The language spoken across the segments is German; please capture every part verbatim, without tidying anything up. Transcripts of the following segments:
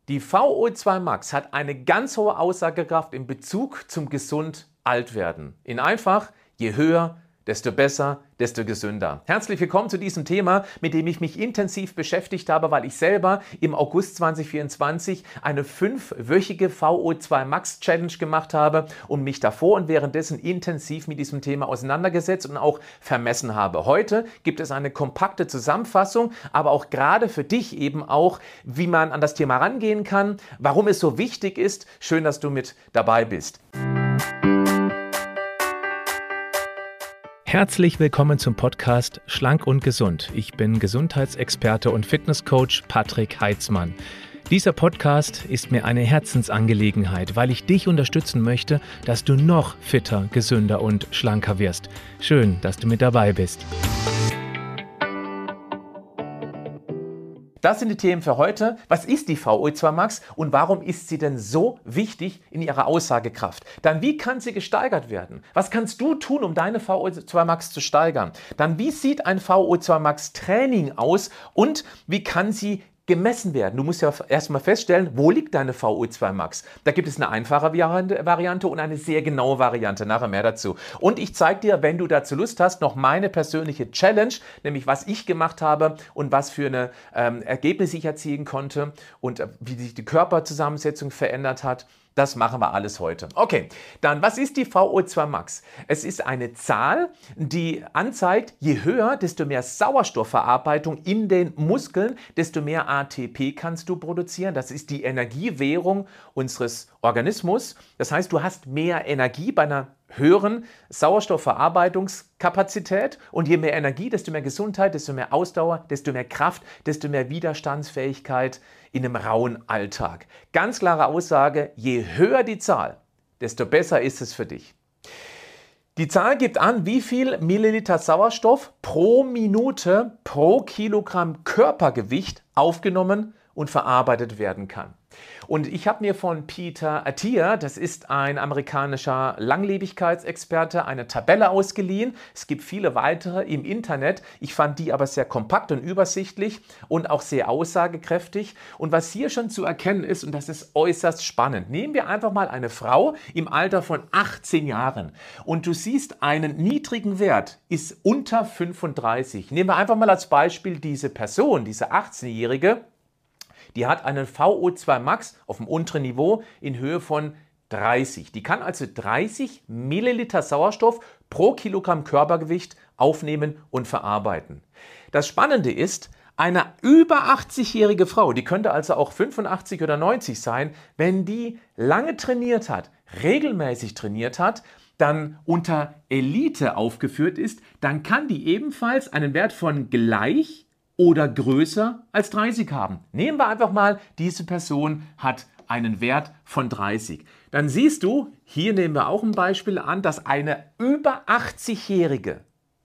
Die V O zwei Max hat eine ganz hohe Aussagekraft in Bezug zum gesund Altwerden. In einfach, je höher, desto besser, desto gesünder. Herzlich willkommen zu diesem Thema, mit dem ich mich intensiv beschäftigt habe, weil ich selber im August zweitausendvierundzwanzig eine fünfwöchige V O zwei Max Challenge gemacht habe und mich davor und währenddessen intensiv mit diesem Thema auseinandergesetzt und auch vermessen habe. Heute gibt es eine kompakte Zusammenfassung, aber auch gerade für dich eben auch, wie man an das Thema rangehen kann, warum es so wichtig ist. Schön, dass du mit dabei bist. Herzlich willkommen zum Podcast Schlank und Gesund. Ich bin Gesundheitsexperte und Fitnesscoach Patrick Heitzmann. Dieser Podcast ist mir eine Herzensangelegenheit, weil ich dich unterstützen möchte, dass du noch fitter, gesünder und schlanker wirst. Schön, dass du mit dabei bist. Das sind die Themen für heute. Was ist die V O zwei Max und warum ist sie denn so wichtig in ihrer Aussagekraft? Dann, wie kann sie gesteigert werden? Was kannst du tun, um deine V O zwei Max zu steigern? Dann, wie sieht ein V O zwei Max Training aus und wie kann sie gemessen werden? Du musst ja erstmal feststellen, wo liegt deine V O zwei Max? Da gibt es eine einfache Variante und eine sehr genaue Variante. Nachher mehr dazu. Und ich zeige dir, wenn du dazu Lust hast, noch meine persönliche Challenge, nämlich was ich gemacht habe und was für eine ähm, Ergebnisse ich erzielen konnte und äh, wie sich die Körperzusammensetzung verändert hat. Das machen wir alles heute. Okay, dann was ist die V O zwei Max? Es ist eine Zahl, die anzeigt, je höher, desto mehr Sauerstoffverarbeitung in den Muskeln, desto mehr A T P kannst du produzieren. Das ist die Energiewährung unseres Organismus. Das heißt, du hast mehr Energie bei einer höheren Sauerstoffverarbeitungskapazität und je mehr Energie, desto mehr Gesundheit, desto mehr Ausdauer, desto mehr Kraft, desto mehr Widerstandsfähigkeit in einem rauen Alltag. Ganz klare Aussage, je höher die Zahl, desto besser ist es für dich. Die Zahl gibt an, wie viel Milliliter Sauerstoff pro Minute pro Kilogramm Körpergewicht aufgenommen und verarbeitet werden kann. Und ich habe mir von Peter Attia, das ist ein amerikanischer Langlebigkeitsexperte, eine Tabelle ausgeliehen. Es gibt viele weitere im Internet. Ich fand die aber sehr kompakt und übersichtlich und auch sehr aussagekräftig. Und was hier schon zu erkennen ist, und das ist äußerst spannend, nehmen wir einfach mal eine Frau im Alter von achtzehn Jahren und du siehst einen niedrigen Wert, ist unter fünfunddreißig. Nehmen wir einfach mal als Beispiel diese Person, diese achtzehnjährige. Die hat einen V O zwei Max auf dem unteren Niveau in Höhe von dreißig. Die kann also dreißig Milliliter Sauerstoff pro Kilogramm Körpergewicht aufnehmen und verarbeiten. Das Spannende ist, eine über achtzigjährige Frau, die könnte also auch fünfundachtzig oder neunzig sein, wenn die lange trainiert hat, regelmäßig trainiert hat, dann unter Elite aufgeführt ist, dann kann die ebenfalls einen Wert von gleich oder größer als dreißig haben. Nehmen wir einfach mal, diese Person hat einen Wert von dreißig. Dann siehst du, hier nehmen wir auch ein Beispiel an, dass eine über achtzigjährige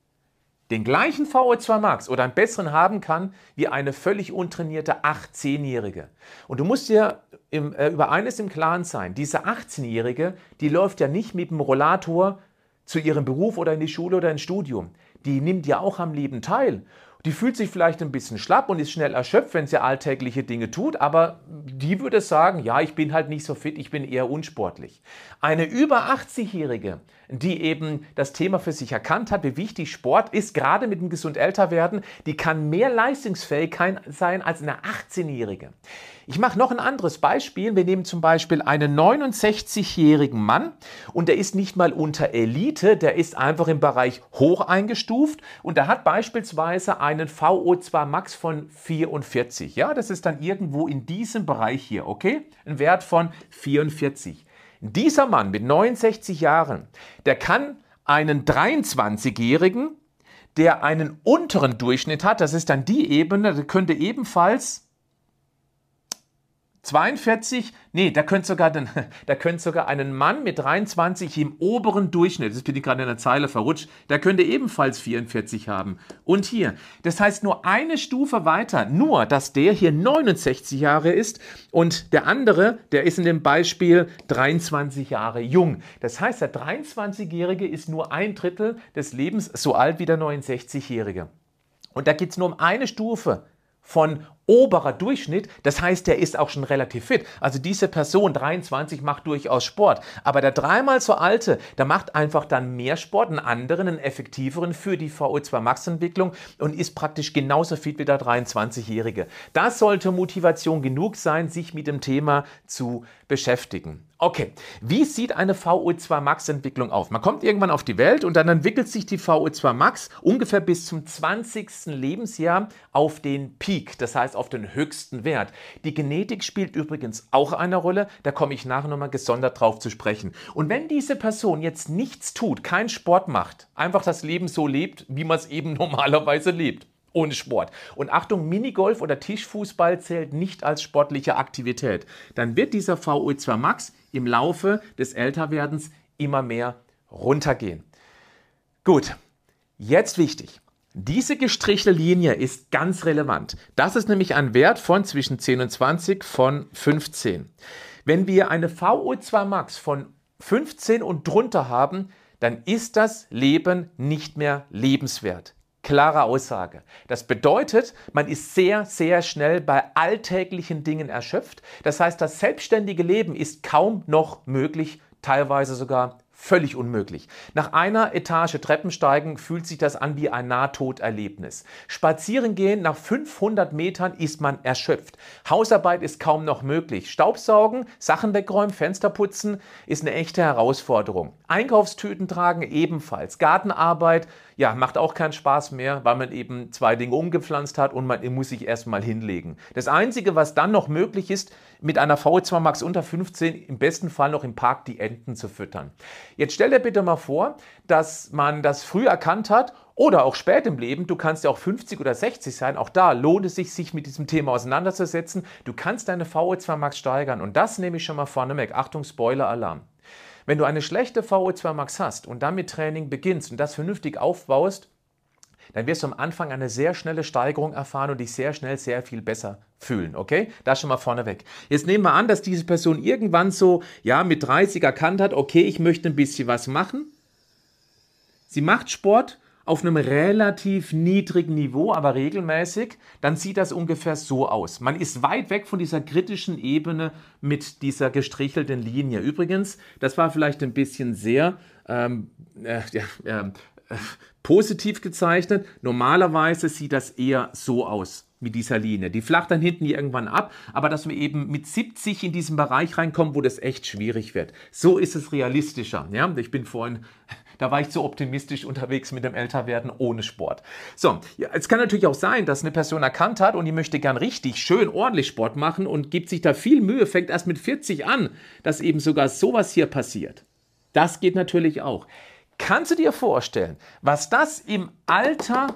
den gleichen V O zwei Max oder einen besseren haben kann wie eine völlig untrainierte achtzehnjährige. Und du musst dir im, äh, über eines im Klaren sein, diese achtzehnjährige, die läuft ja nicht mit dem Rollator zu ihrem Beruf oder in die Schule oder ins Studium. Die nimmt ja auch am Leben teil. Die fühlt sich vielleicht ein bisschen schlapp und ist schnell erschöpft, wenn sie alltägliche Dinge tut, aber die würde sagen, ja, ich bin halt nicht so fit, ich bin eher unsportlich. Eine über achtzigjährige, die eben das Thema für sich erkannt hat, wie wichtig Sport ist, gerade mit dem gesund Älterwerden, die kann mehr leistungsfähig sein als eine achtzehnjährige. Ich mache noch ein anderes Beispiel. Wir nehmen zum Beispiel einen neunundsechzigjährigen Mann und der ist nicht mal unter Elite, der ist einfach im Bereich hoch eingestuft und der hat beispielsweise einen V O zwei Max von vierundvierzig. Ja, das ist dann irgendwo in diesem Bereich hier, okay? Ein Wert von vierundvierzig. Dieser Mann mit neunundsechzig Jahren, der kann einen dreiundzwanzigjährigen, der einen unteren Durchschnitt hat, das ist dann die Ebene, der könnte ebenfalls zweiundvierzig, nee, da könnte sogar, den, da könnte sogar einen Mann mit dreiundzwanzig im oberen Durchschnitt, das bin ich gerade in der Zeile verrutscht, der könnte ebenfalls vierundvierzig haben. Und hier, das heißt nur eine Stufe weiter, nur dass der hier neunundsechzig Jahre ist und der andere, der ist in dem Beispiel dreiundzwanzig Jahre jung. Das heißt, der dreiundzwanzigjährige ist nur ein Drittel des Lebens so alt wie der neunundsechzigjährige. Und da geht es nur um eine Stufe von oberer Durchschnitt, das heißt, der ist auch schon relativ fit. Also diese Person, dreiundzwanzig, macht durchaus Sport. Aber der dreimal so alte, der macht einfach dann mehr Sport, einen anderen, einen effektiveren für die V O zwei Max Entwicklung und ist praktisch genauso fit wie der dreiundzwanzigjährige. Das sollte Motivation genug sein, sich mit dem Thema zu beschäftigen. Okay, wie sieht eine V O zwei Max Entwicklung auf? Man kommt irgendwann auf die Welt und dann entwickelt sich die V O zwei Max ungefähr bis zum zwanzigsten Lebensjahr auf den Peak, das heißt auf den höchsten Wert. Die Genetik spielt übrigens auch eine Rolle, da komme ich nachher nochmal gesondert drauf zu sprechen. Und wenn diese Person jetzt nichts tut, keinen Sport macht, einfach das Leben so lebt, wie man es eben normalerweise lebt, ohne Sport. Und Achtung, Minigolf oder Tischfußball zählt nicht als sportliche Aktivität. Dann wird dieser V O zwei Max im Laufe des Älterwerdens immer mehr runtergehen. Gut, jetzt wichtig. Diese gestrichelte Linie ist ganz relevant. Das ist nämlich ein Wert von zwischen zehn und zwanzig von fünfzehn. Wenn wir eine V O zwei Max von fünfzehn und drunter haben, dann ist das Leben nicht mehr lebenswert. Klare Aussage. Das bedeutet, man ist sehr, sehr schnell bei alltäglichen Dingen erschöpft. Das heißt, das selbstständige Leben ist kaum noch möglich, teilweise sogar völlig unmöglich. Nach einer Etage Treppensteigen fühlt sich das an wie ein Nahtoderlebnis. Spazieren gehen nach fünfhundert Metern ist man erschöpft. Hausarbeit ist kaum noch möglich. Staubsaugen, Sachen wegräumen, Fenster putzen ist eine echte Herausforderung. Einkaufstüten tragen ebenfalls. Gartenarbeit, ja, macht auch keinen Spaß mehr, weil man eben zwei Dinge umgepflanzt hat und man muss sich erstmal hinlegen. Das Einzige, was dann noch möglich ist, mit einer V O zwei Max unter fünfzehn im besten Fall noch im Park die Enten zu füttern. Jetzt stell dir bitte mal vor, dass man das früh erkannt hat oder auch spät im Leben. Du kannst ja auch fünfzig oder sechzig sein. Auch da lohnt es sich, sich mit diesem Thema auseinanderzusetzen. Du kannst deine V O zwei Max steigern und das nehme ich schon mal vorneweg. Achtung, Spoiler-Alarm. Wenn du eine schlechte V O zwei Max hast und dann mit Training beginnst und das vernünftig aufbaust, dann wirst du am Anfang eine sehr schnelle Steigerung erfahren und dich sehr schnell sehr viel besser fühlen, okay? Das schon mal vorneweg. Jetzt nehmen wir an, dass diese Person irgendwann so, ja, mit dreißig erkannt hat, okay, ich möchte ein bisschen was machen. Sie macht Sport auf einem relativ niedrigen Niveau, aber regelmäßig, dann sieht das ungefähr so aus. Man ist weit weg von dieser kritischen Ebene mit dieser gestrichelten Linie. Übrigens, das war vielleicht ein bisschen sehr ähm, äh, ja, äh, positiv gezeichnet. Normalerweise sieht das eher so aus mit dieser Linie. Die flacht dann hinten irgendwann ab, aber dass wir eben mit siebzig in diesen Bereich reinkommen, wo das echt schwierig wird. So ist es realistischer. Ja? Ich bin vorhin, da war ich zu optimistisch unterwegs mit dem Älterwerden ohne Sport. So, ja, es kann natürlich auch sein, dass eine Person erkannt hat und die möchte gern richtig, schön, ordentlich Sport machen und gibt sich da viel Mühe, fängt erst mit vierzig an, dass eben sogar sowas hier passiert. Das geht natürlich auch. Kannst du dir vorstellen, was das im Alter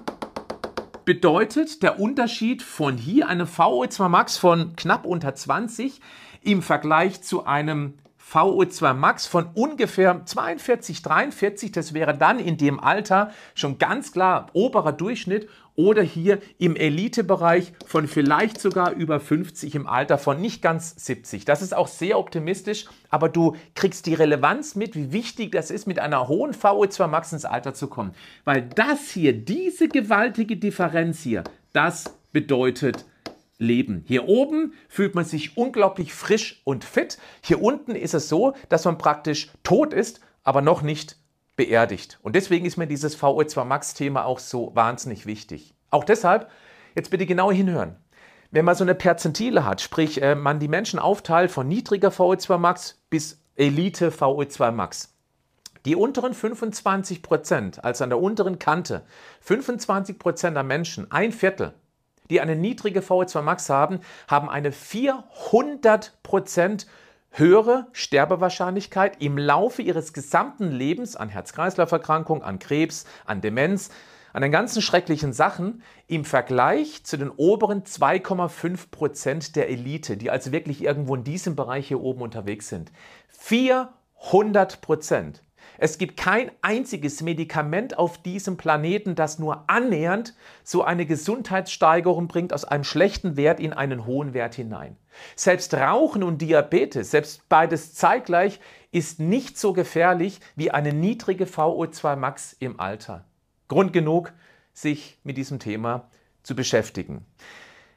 bedeutet, der Unterschied von hier, einem V O zwei Max von knapp unter zwanzig im Vergleich zu einem V O zwei Max von ungefähr zweiundvierzig, dreiundvierzig, das wäre dann in dem Alter schon ganz klar oberer Durchschnitt, oder hier im Elitebereich von vielleicht sogar über fünfzig im Alter von nicht ganz siebzig. Das ist auch sehr optimistisch, aber du kriegst die Relevanz mit, wie wichtig das ist, mit einer hohen V O zwei Max ins Alter zu kommen. Weil das hier, diese gewaltige Differenz hier, das bedeutet Leben. Hier oben fühlt man sich unglaublich frisch und fit. Hier unten ist es so, dass man praktisch tot ist, aber noch nicht beerdigt. Und deswegen ist mir dieses V O zwei Max Thema auch so wahnsinnig wichtig. Auch deshalb, jetzt bitte genau hinhören. Wenn man so eine Perzentile hat, sprich man die Menschen aufteilt von niedriger V O zwei Max bis Elite V O zwei Max. Die unteren fünfundzwanzig Prozent, also an der unteren Kante, fünfundzwanzig Prozent der Menschen, ein Viertel, die eine niedrige V O zwei Max haben, haben eine vierhundert Prozent höhere Sterbewahrscheinlichkeit im Laufe ihres gesamten Lebens an Herz-Kreislauf-Erkrankungen, an Krebs, an Demenz, an den ganzen schrecklichen Sachen im Vergleich zu den oberen zwei Komma fünf Prozent der Elite, die also wirklich irgendwo in diesem Bereich hier oben unterwegs sind. vierhundert Prozent. Es gibt kein einziges Medikament auf diesem Planeten, das nur annähernd so eine Gesundheitssteigerung bringt, aus einem schlechten Wert in einen hohen Wert hinein. Selbst Rauchen und Diabetes, selbst beides zeitgleich, ist nicht so gefährlich wie eine niedrige V O zwei Max im Alter. Grund genug, sich mit diesem Thema zu beschäftigen.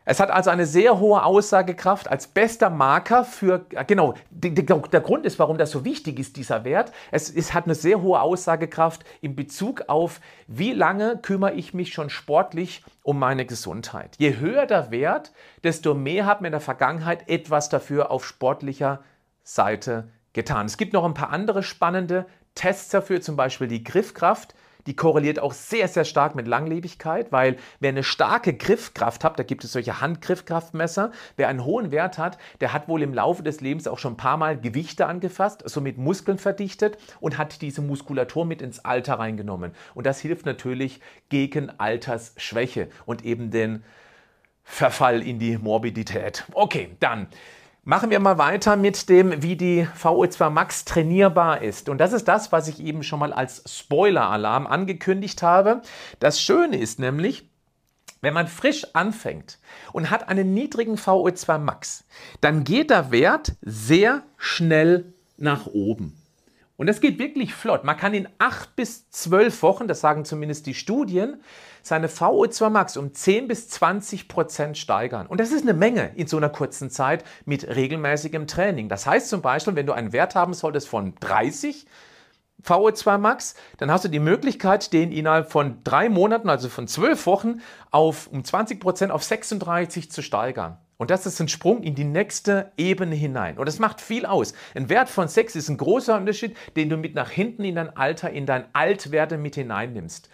Es hat also eine sehr hohe Aussagekraft als bester Marker für, genau, der, der Grund ist, warum das so wichtig ist, dieser Wert. Es, es hat eine sehr hohe Aussagekraft in Bezug auf, wie lange kümmere ich mich schon sportlich um meine Gesundheit. Je höher der Wert, desto mehr hat mir in der Vergangenheit etwas dafür auf sportlicher Seite getan. Es gibt noch ein paar andere spannende Tests dafür, zum Beispiel die Griffkraft. Die korreliert auch sehr, sehr stark mit Langlebigkeit, weil wer eine starke Griffkraft hat, da gibt es solche Handgriffkraftmesser, wer einen hohen Wert hat, der hat wohl im Laufe des Lebens auch schon ein paar Mal Gewichte angefasst, somit Muskeln verdichtet und hat diese Muskulatur mit ins Alter reingenommen. Und das hilft natürlich gegen Altersschwäche und eben den Verfall in die Morbidität. Okay, dann machen wir mal weiter mit dem, wie die V O zwei Max trainierbar ist. Und das ist das, was ich eben schon mal als Spoiler-Alarm angekündigt habe. Das Schöne ist nämlich, wenn man frisch anfängt und hat einen niedrigen V O zwei Max, dann geht der Wert sehr schnell nach oben. Und das geht wirklich flott. Man kann in acht bis zwölf Wochen, das sagen zumindest die Studien, seine V O zwei Max um zehn bis zwanzig Prozent steigern. Und das ist eine Menge in so einer kurzen Zeit mit regelmäßigem Training. Das heißt zum Beispiel, wenn du einen Wert haben solltest von dreißig V O zwei Max, dann hast du die Möglichkeit, den innerhalb von drei Monaten, also von zwölf Wochen, auf um zwanzig Prozent auf sechsunddreißig zu steigern. Und das ist ein Sprung in die nächste Ebene hinein. Und das macht viel aus. Ein Wert von sechs ist ein großer Unterschied, den du mit nach hinten in dein Alter, in dein Altwerte mit hineinnimmst.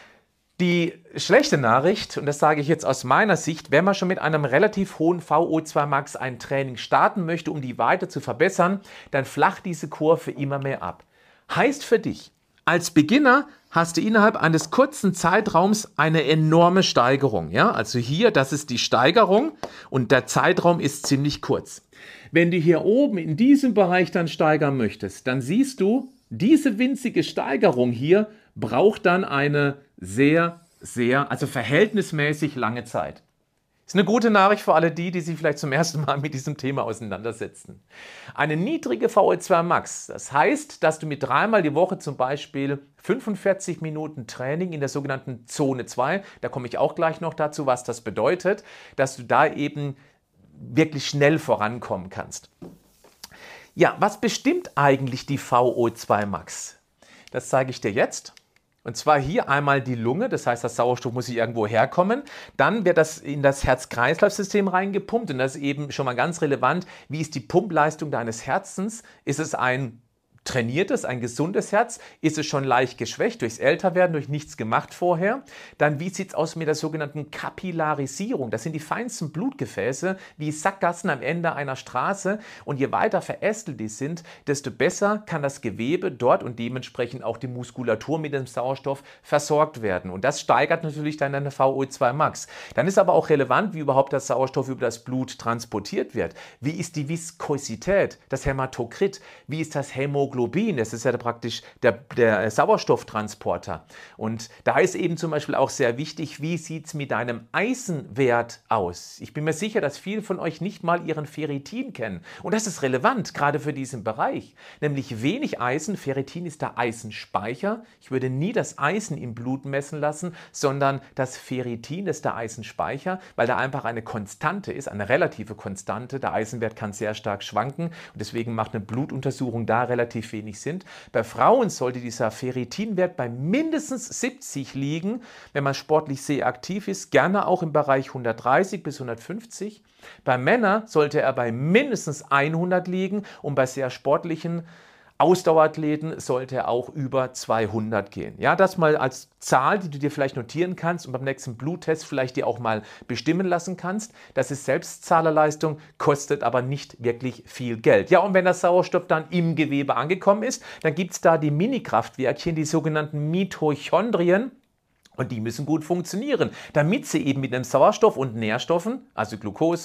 Die schlechte Nachricht, und das sage ich jetzt aus meiner Sicht, wenn man schon mit einem relativ hohen V O zwei Max ein Training starten möchte, um die weiter zu verbessern, dann flacht diese Kurve immer mehr ab. Heißt für dich, als Beginner hast du innerhalb eines kurzen Zeitraums eine enorme Steigerung. Ja? Also hier, das ist die Steigerung und der Zeitraum ist ziemlich kurz. Wenn du hier oben in diesem Bereich dann steigern möchtest, dann siehst du, diese winzige Steigerung hier braucht dann eine sehr, sehr, also verhältnismäßig lange Zeit. Das ist eine gute Nachricht für alle die, die sich vielleicht zum ersten Mal mit diesem Thema auseinandersetzen. Eine niedrige V O zwei Max, das heißt, dass du mit dreimal die Woche zum Beispiel fünfundvierzig Minuten Training in der sogenannten Zone zwei, da komme ich auch gleich noch dazu, was das bedeutet, dass du da eben wirklich schnell vorankommen kannst. Ja, was bestimmt eigentlich die V O zwei Max? Das zeige ich dir jetzt. Und zwar hier einmal die Lunge, das heißt, das Sauerstoff muss hier irgendwo herkommen. Dann wird das in das Herz-Kreislauf-System reingepumpt und das ist eben schon mal ganz relevant. Wie ist die Pumpleistung deines Herzens? Ist es ein trainiertes, ein gesundes Herz? Ist es schon leicht geschwächt durchs Älterwerden, durch nichts gemacht vorher? Dann, wie sieht es aus mit der sogenannten Kapillarisierung? Das sind die feinsten Blutgefäße, wie Sackgassen am Ende einer Straße. Und je weiter verästelt die sind, desto besser kann das Gewebe dort und dementsprechend auch die Muskulatur mit dem Sauerstoff versorgt werden. Und das steigert natürlich dann deine V O zwei Max. Dann ist aber auch relevant, wie überhaupt der Sauerstoff über das Blut transportiert wird. Wie ist die Viskosität, das Hämatokrit? Wie ist das Hämoglobin? Das ist ja praktisch der, der Sauerstofftransporter. Und da ist eben zum Beispiel auch sehr wichtig, wie sieht es mit deinem Eisenwert aus? Ich bin mir sicher, dass viele von euch nicht mal ihren Ferritin kennen. Und das ist relevant, gerade für diesen Bereich. Nämlich wenig Eisen, Ferritin ist der Eisenspeicher. Ich würde nie das Eisen im Blut messen lassen, sondern das Ferritin ist der Eisenspeicher, weil da einfach eine Konstante ist, eine relative Konstante. Der Eisenwert kann sehr stark schwanken und deswegen macht eine Blutuntersuchung da relativ wenig Sinn. Bei Frauen sollte dieser Ferritinwert bei mindestens siebzig liegen, wenn man sportlich sehr aktiv ist, gerne auch im Bereich hundertdreißig bis hundertfünfzig. Bei Männern sollte er bei mindestens hundert liegen und bei sehr sportlichen Ausdauerathleten sollte er auch über zweihundert gehen. Ja, das mal als Zahl, die du dir vielleicht notieren kannst und beim nächsten Bluttest vielleicht dir auch mal bestimmen lassen kannst. Das ist Selbstzahlerleistung, kostet aber nicht wirklich viel Geld. Ja, und wenn der Sauerstoff dann im Gewebe angekommen ist, dann gibt es da die Mini-Kraftwerkchen, die sogenannten Mitochondrien. Und die müssen gut funktionieren, damit sie eben mit dem Sauerstoff und Nährstoffen, also Glucose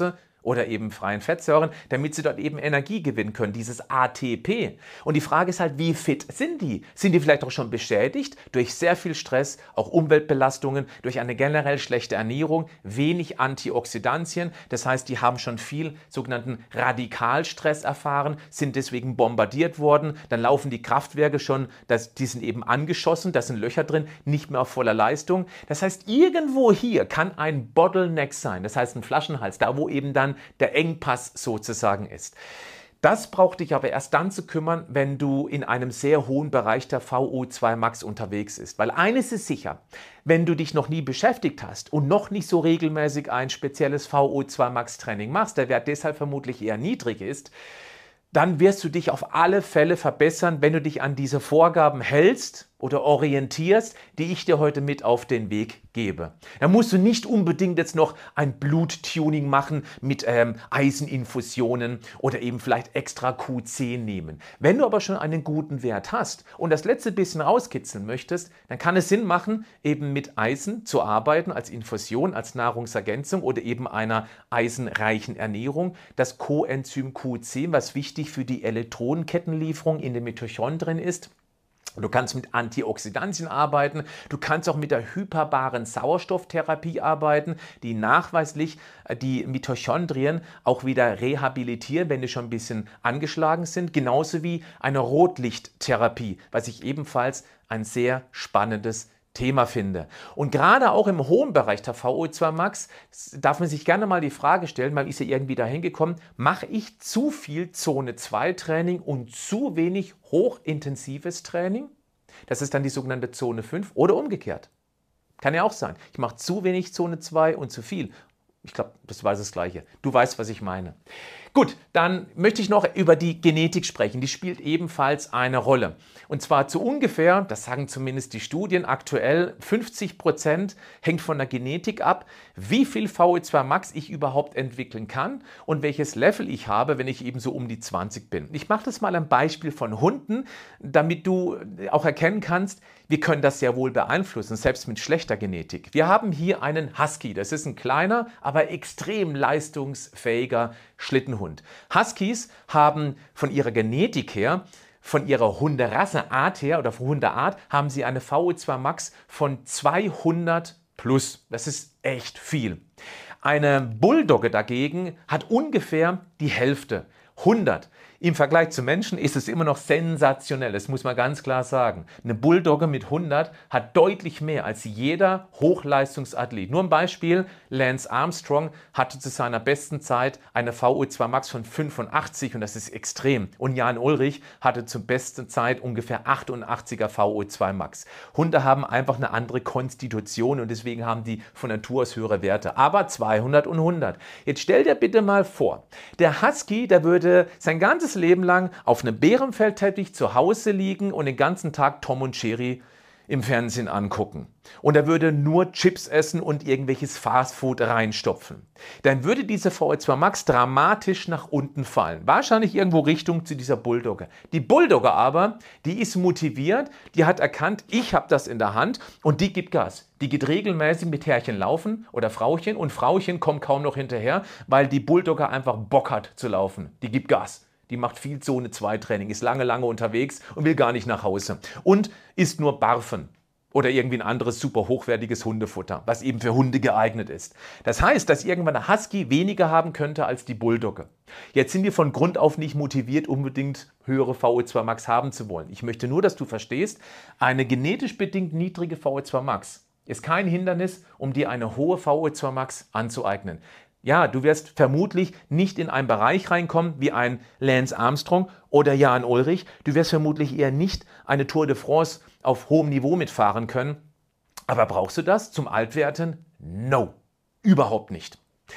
oder eben freien Fettsäuren, damit sie dort eben Energie gewinnen können, dieses A T P. Und die Frage ist halt, wie fit sind die? Sind die vielleicht auch schon beschädigt durch sehr viel Stress, auch Umweltbelastungen, durch eine generell schlechte Ernährung, wenig Antioxidantien, das heißt, die haben schon viel sogenannten Radikalstress erfahren, sind deswegen bombardiert worden, dann laufen die Kraftwerke schon, das, die sind eben angeschossen, da sind Löcher drin, nicht mehr auf voller Leistung. Das heißt, irgendwo hier kann ein Bottleneck sein, das heißt ein Flaschenhals, da wo eben dann der Engpass sozusagen ist. Das braucht dich aber erst dann zu kümmern, wenn du in einem sehr hohen Bereich der V O zwei Max unterwegs bist. Weil eines ist sicher, wenn du dich noch nie beschäftigt hast und noch nicht so regelmäßig ein spezielles V O zwei Max Training machst, der Wert deshalb vermutlich eher niedrig ist, dann wirst du dich auf alle Fälle verbessern, wenn du dich an diese Vorgaben hältst oder orientierst, die ich dir heute mit auf den Weg gebe. Da musst du nicht unbedingt jetzt noch ein Bluttuning machen mit ähm, Eiseninfusionen oder eben vielleicht extra Q zehn nehmen. Wenn du aber schon einen guten Wert hast und das letzte bisschen rauskitzeln möchtest, dann kann es Sinn machen, eben mit Eisen zu arbeiten als Infusion, als Nahrungsergänzung oder eben einer eisenreichen Ernährung. Das Coenzym Q zehn, was wichtig für die Elektronenkettenlieferung in den Mitochondrien ist. Du kannst mit Antioxidantien arbeiten, du kannst auch mit der hyperbaren Sauerstofftherapie arbeiten, die nachweislich die Mitochondrien auch wieder rehabilitieren, wenn die schon ein bisschen angeschlagen sind, genauso wie eine Rotlichttherapie, was ich ebenfalls ein sehr spannendes Thema finde. Und gerade auch im hohen Bereich der V O zwei Max darf man sich gerne mal die Frage stellen, man ist ja irgendwie dahin gekommen, mache ich zu viel Zone zwei Training und zu wenig hochintensives Training? Das ist dann die sogenannte Zone fünf oder umgekehrt. Kann ja auch sein. Ich mache zu wenig Zone zwei und zu viel. Ich glaube, das war das Gleiche. Du weißt, was ich meine. Gut, dann möchte ich noch über die Genetik sprechen. Die spielt ebenfalls eine Rolle. Und zwar zu ungefähr, das sagen zumindest die Studien aktuell, fünfzig Prozent hängt von der Genetik ab, wie viel V O zwei Max ich überhaupt entwickeln kann und welches Level ich habe, wenn ich eben so um die zwanzig bin. Ich mache das mal am Beispiel von Hunden, damit du auch erkennen kannst, wir können das sehr wohl beeinflussen, selbst mit schlechter Genetik. Wir haben hier einen Husky. Das ist ein kleiner, aber extrem leistungsfähiger Schlittenhund. Huskies haben von ihrer Genetik her, von ihrer Hunderasseart her oder von Hundeart, haben sie eine V O zwei Max von zweihundert plus. Das ist echt viel. Eine Bulldogge dagegen hat ungefähr die Hälfte, hundert. Im Vergleich zu Menschen ist es immer noch sensationell, das muss man ganz klar sagen. Eine Bulldogge mit hundert hat deutlich mehr als jeder Hochleistungsathlet. Nur ein Beispiel, Lance Armstrong hatte zu seiner besten Zeit eine V O zwei Max von fünfundachtzig und das ist extrem. Und Jan Ullrich hatte zur besten Zeit ungefähr achtundachtziger V O zwei Max. Hunde haben einfach eine andere Konstitution und deswegen haben die von Natur aus höhere Werte. Aber zweihundert und hundert. Jetzt stell dir bitte mal vor, der Husky, der würde sein ganzes Leben lang auf einem Bärenfellteppich zu Hause liegen und den ganzen Tag Tom und Jerry im Fernsehen angucken. Und er würde nur Chips essen und irgendwelches Fastfood reinstopfen. Dann würde diese V O zwei Max dramatisch nach unten fallen. Wahrscheinlich irgendwo Richtung zu dieser Bulldogge. Die Bulldogge aber, die ist motiviert, die hat erkannt, ich habe das in der Hand und die gibt Gas. Die geht regelmäßig mit Herrchen laufen oder Frauchen und Frauchen kommt kaum noch hinterher, weil die Bulldogge einfach Bock hat zu laufen. Die gibt Gas. Die macht viel Zone zwei Training, ist lange, lange unterwegs und will gar nicht nach Hause. Und isst nur Barfen oder irgendwie ein anderes super hochwertiges Hundefutter, was eben für Hunde geeignet ist. Das heißt, dass irgendwann ein Husky weniger haben könnte als die Bulldogge. Jetzt sind wir von Grund auf nicht motiviert, unbedingt höhere V O zwei Max haben zu wollen. Ich möchte nur, dass du verstehst, eine genetisch bedingt niedrige V O zwei Max ist kein Hindernis, um dir eine hohe V O zwei Max anzueignen. Ja, du wirst vermutlich nicht in einen Bereich reinkommen wie ein Lance Armstrong oder Jan Ullrich. Du wirst vermutlich eher nicht eine Tour de France auf hohem Niveau mitfahren können. Aber brauchst du das zum Altwerden? No, überhaupt nicht.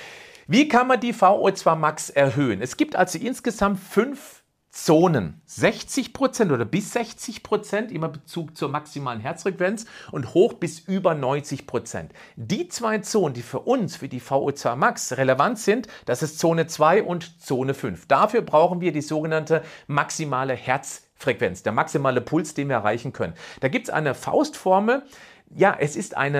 Wie kann man die V O zwei Max erhöhen? Es gibt also insgesamt fünf Zonen, sechzig Prozent oder bis sechzig Prozent, immer Bezug zur maximalen Herzfrequenz und hoch bis über neunzig Prozent. Die zwei Zonen, die für uns, für die V O zwei Max relevant sind, das ist Zone zwei und Zone fünf. Dafür brauchen wir die sogenannte maximale Herzfrequenz, der maximale Puls, den wir erreichen können. Da gibt es eine Faustformel, ja, es ist eine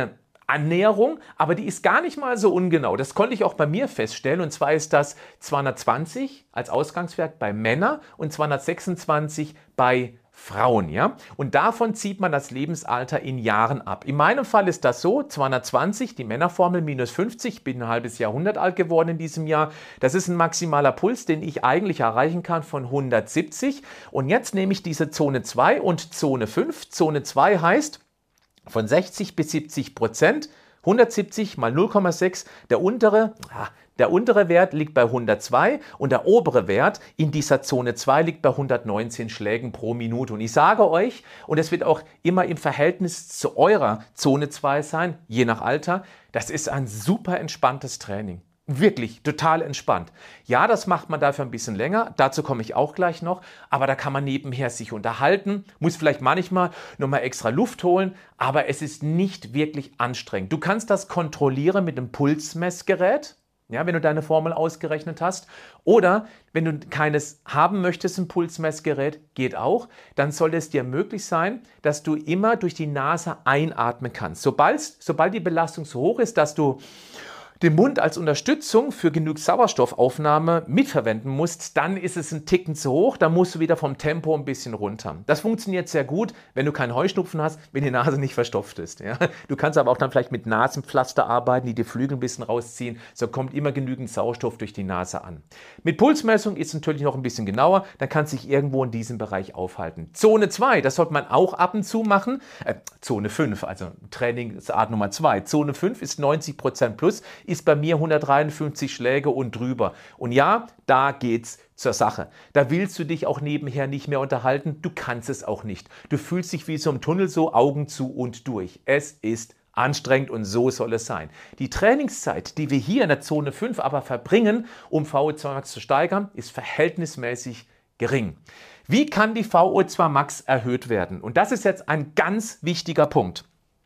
Annäherung, aber die ist gar nicht mal so ungenau. Das konnte ich auch bei mir feststellen. Und zwar ist das zweihundertzwanzig als Ausgangswert bei Männern und zweihundertsechsundzwanzig bei Frauen. Ja? Und davon zieht man das Lebensalter in Jahren ab. In meinem Fall ist das so, zweihundertzwanzig, die Männerformel minus fünfzig, ich bin ein halbes Jahrhundert alt geworden in diesem Jahr. Das ist ein maximaler Puls, den ich eigentlich erreichen kann von hundertsiebzig. Und jetzt nehme ich diese Zone zwei und Zone fünf. Zone zwei heißt von sechzig bis siebzig Prozent, hundertsiebzig mal null Komma sechs, der untere, der untere Wert liegt bei hundertzwei und der obere Wert in dieser Zone zwei liegt bei hundertneunzehn Schlägen pro Minute. Und ich sage euch, und es wird auch immer im Verhältnis zu eurer Zone zwei sein, je nach Alter, das ist ein super entspanntes Training. Wirklich total entspannt. Ja, das macht man dafür ein bisschen länger, dazu komme ich auch gleich noch, aber da kann man nebenher sich unterhalten, muss vielleicht manchmal nochmal extra Luft holen, aber es ist nicht wirklich anstrengend. Du kannst das kontrollieren mit einem Pulsmessgerät, ja, wenn du deine Formel ausgerechnet hast, oder wenn du keines haben möchtest, ein Pulsmessgerät, geht auch, dann sollte es dir möglich sein, dass du immer durch die Nase einatmen kannst. Sobald, sobald die Belastung so hoch ist, dass du den Mund als Unterstützung für genug Sauerstoffaufnahme mitverwenden musst, dann ist es ein Ticken zu hoch, dann musst du wieder vom Tempo ein bisschen runter. Das funktioniert sehr gut, wenn du keinen Heuschnupfen hast, wenn die Nase nicht verstopft ist. Ja? Du kannst aber auch dann vielleicht mit Nasenpflaster arbeiten, die die Flügel ein bisschen rausziehen, so kommt immer genügend Sauerstoff durch die Nase an. Mit Pulsmessung ist es natürlich noch ein bisschen genauer, dann kannst du dich irgendwo in diesem Bereich aufhalten. Zone zwei, das sollte man auch ab und zu machen, äh, Zone fünf, also Trainingsart Nummer zwei. Zone fünf ist neunzig Prozent plus, ist bei mir hundertdreiundfünfzig Schläge und drüber. Und ja, da geht's zur Sache. Da willst du dich auch nebenher nicht mehr unterhalten. Du kannst es auch nicht. Du fühlst dich wie so im Tunnel, so Augen zu und durch. Es ist anstrengend und so soll es sein. Die Trainingszeit, die wir hier in der Zone fünf aber verbringen, um V O zwei Max zu steigern, ist verhältnismäßig gering. Wie kann die V O zwei Max erhöht werden? Und das ist jetzt ein ganz wichtiger Punkt.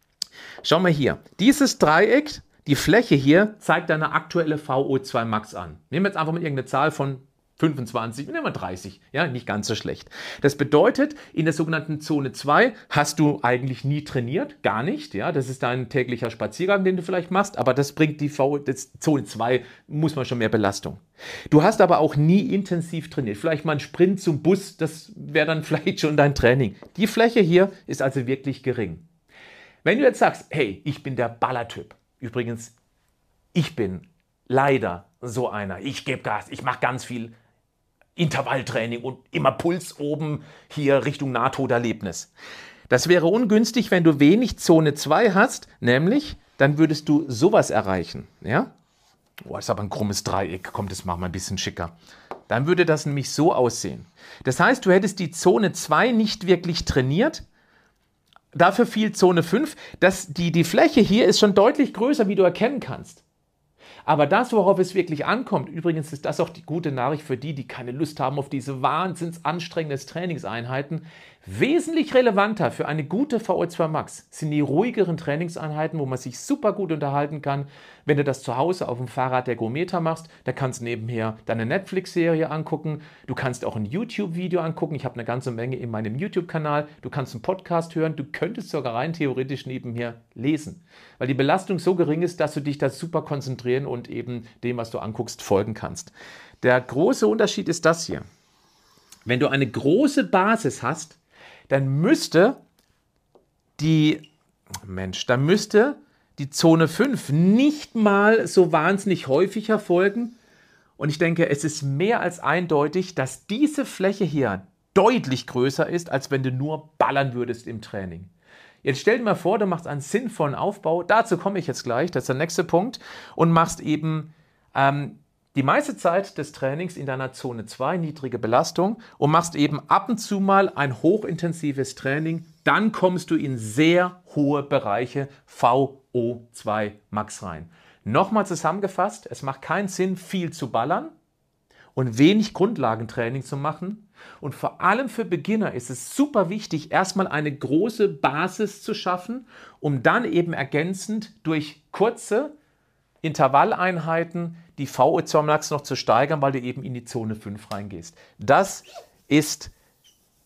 Schau mal hier. Dieses Dreieck, die Fläche hier zeigt deine aktuelle V O zwei Max an. Nehmen wir jetzt einfach mal irgendeine Zahl von fünfundzwanzig, nehmen wir dreißig, ja, nicht ganz so schlecht. Das bedeutet, in der sogenannten Zone zwei hast du eigentlich nie trainiert, gar nicht, ja, das ist dein täglicher Spaziergang, den du vielleicht machst, aber das bringt die V O, das Zone zwei, muss man schon mehr Belastung. Du hast aber auch nie intensiv trainiert, vielleicht mal ein Sprint zum Bus, das wäre dann vielleicht schon dein Training. Die Fläche hier ist also wirklich gering. Wenn du jetzt sagst, hey, ich bin der Ballertyp, übrigens, ich bin leider so einer. Ich gebe Gas, ich mache ganz viel Intervalltraining und immer Puls oben hier Richtung Nahtoderlebnis. Das wäre ungünstig, wenn du wenig Zone zwei hast, nämlich dann würdest du sowas erreichen. Ja? Oh, ist aber ein krummes Dreieck. Komm, das machen wir ein bisschen schicker. Dann würde das nämlich so aussehen. Das heißt, du hättest die Zone zwei nicht wirklich trainiert. Dafür fiel Zone fünf. Das, die, die Fläche hier ist schon deutlich größer, wie du erkennen kannst. Aber das, worauf es wirklich ankommt, übrigens ist das auch die gute Nachricht für die, die keine Lust haben auf diese wahnsinns anstrengenden Trainingseinheiten, wesentlich relevanter für eine gute V O zwei Max sind die ruhigeren Trainingseinheiten, wo man sich super gut unterhalten kann. Wenn du das zu Hause auf dem Fahrrad der Ergometer machst, da kannst du nebenher deine Netflix-Serie angucken. Du kannst auch ein YouTube-Video angucken. Ich habe eine ganze Menge in meinem YouTube-Kanal. Du kannst einen Podcast hören. Du könntest sogar rein theoretisch nebenher lesen, weil die Belastung so gering ist, dass du dich da super konzentrieren und eben dem, was du anguckst, folgen kannst. Der große Unterschied ist das hier. Wenn du eine große Basis hast, dann müsste die, Mensch, dann müsste die Zone fünf nicht mal so wahnsinnig häufig erfolgen. Und ich denke, es ist mehr als eindeutig, dass diese Fläche hier deutlich größer ist, als wenn du nur ballern würdest im Training. Jetzt stell dir mal vor, du machst einen sinnvollen Aufbau, dazu komme ich jetzt gleich, das ist der nächste Punkt, und machst eben ähm, die meiste Zeit des Trainings in deiner Zone zwei, niedrige Belastung, und machst eben ab und zu mal ein hochintensives Training, dann kommst du in sehr hohe Bereiche V O zwei Max rein. Nochmal zusammengefasst, es macht keinen Sinn, viel zu ballern und wenig Grundlagentraining zu machen. Und vor allem für Beginner ist es super wichtig, erstmal eine große Basis zu schaffen, um dann eben ergänzend durch kurze Intervalleinheiten die V O zwei Max noch zu steigern, weil du eben in die Zone fünf reingehst. Das ist